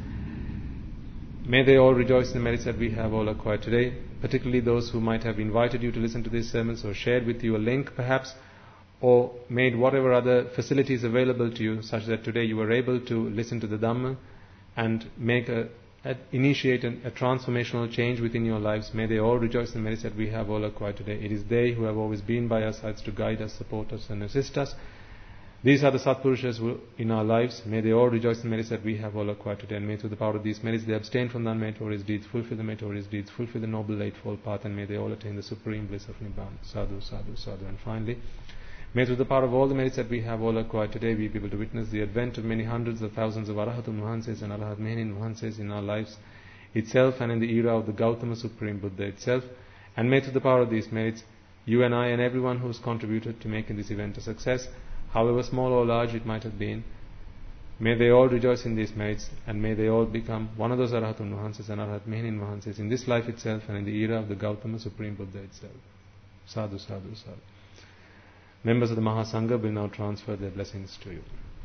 May they all rejoice in the merits that we have all acquired today, particularly those who might have invited you to listen to these sermons, or shared with you a link perhaps, or made whatever other facilities available to you, such that today you were able to listen to the Dhamma and make a, a initiate an, a transformational change within your lives. May they all rejoice in the merits that we have all acquired today. It is they who have always been by our sides to guide us, support us and assist us. These are the Satpurushas who, in our lives, may they all rejoice in the merits that we have all acquired today, and may through the power of these merits they abstain from the unmeritorious deeds, fulfill the meritorious deeds, fulfill the noble eightfold path, and may they all attain the supreme bliss of Nibbana. Sadhu, sadhu, sadhu. And finally, may through the power of all the merits that we have all acquired today, we be able to witness the advent of many hundreds of thousands of Arahatun Mahanses and Arahat Mehenin Mahanses in our lives itself, and in the era of the Gautama Supreme Buddha itself. And may through the power of these merits, you and I and everyone who has contributed to making this event a success, however small or large it might have been, may they all rejoice in these merits, and may they all become one of those Arahatun Mahanses and Arahat Mehenin Mahanses in this life itself and in the era of the Gautama Supreme Buddha itself. Sadhu, sadhu, sadhu. Members of the Mahasangha will now transfer their blessings to you.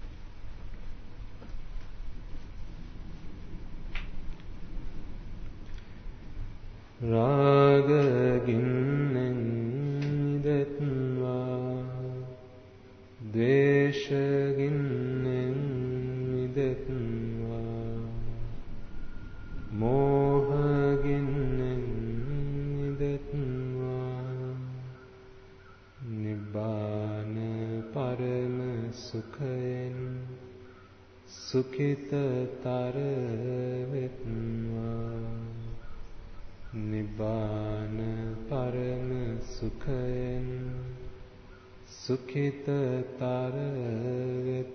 Raga ginnen idetva, Dvesha ginnen idetva, Moha ginnen idetva, Nibbana parama sukhayen sukhita taravetva, Nibbana parama sukhayen sukhita taravetva,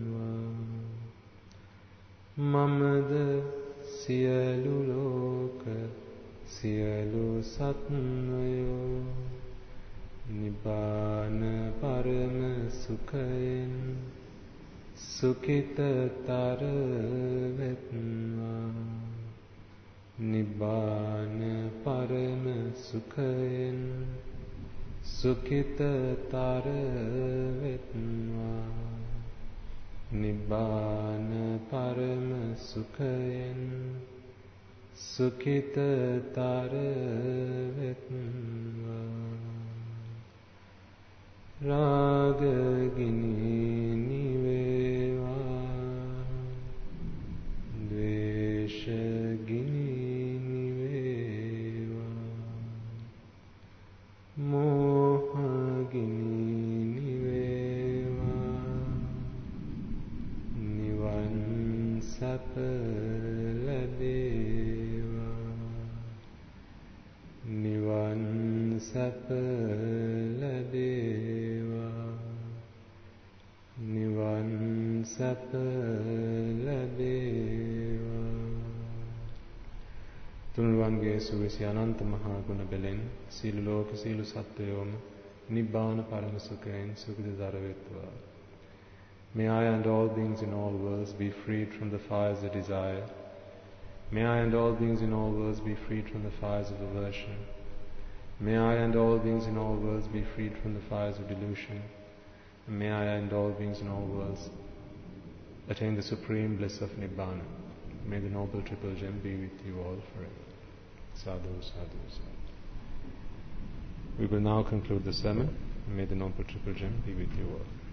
Mamada siyalu loka siyalu satmayo, Nibbana parama sukhayen sukhita taravetva, Nibbana parama sukhayen sukhita taravetva, Nibbana parama sukhayen sukhita taravetva. Raga gini niveva, Dvesha gini niveva, Moha gini niveva, Nivan sapa ladeva, Nivan sapa ladeva, Nivan sapa ladeva. Tunulange suvisi ananta mahaguna belen, silu loka silu sattayoma, Nibbana paramasukhayen sukhita taravetva. May I and all beings in all worlds be freed from the fires of desire. May I and all beings in all worlds be freed from the fires of aversion. May I and all beings in all worlds be freed from the fires of delusion. And may I and all beings in all worlds attain the supreme bliss of Nibbana. May the Noble Triple Gem be with you all forever. Sadhu, sadhu, sadhu. We will now conclude the sermon. May the Noble Triple Gem be with you all.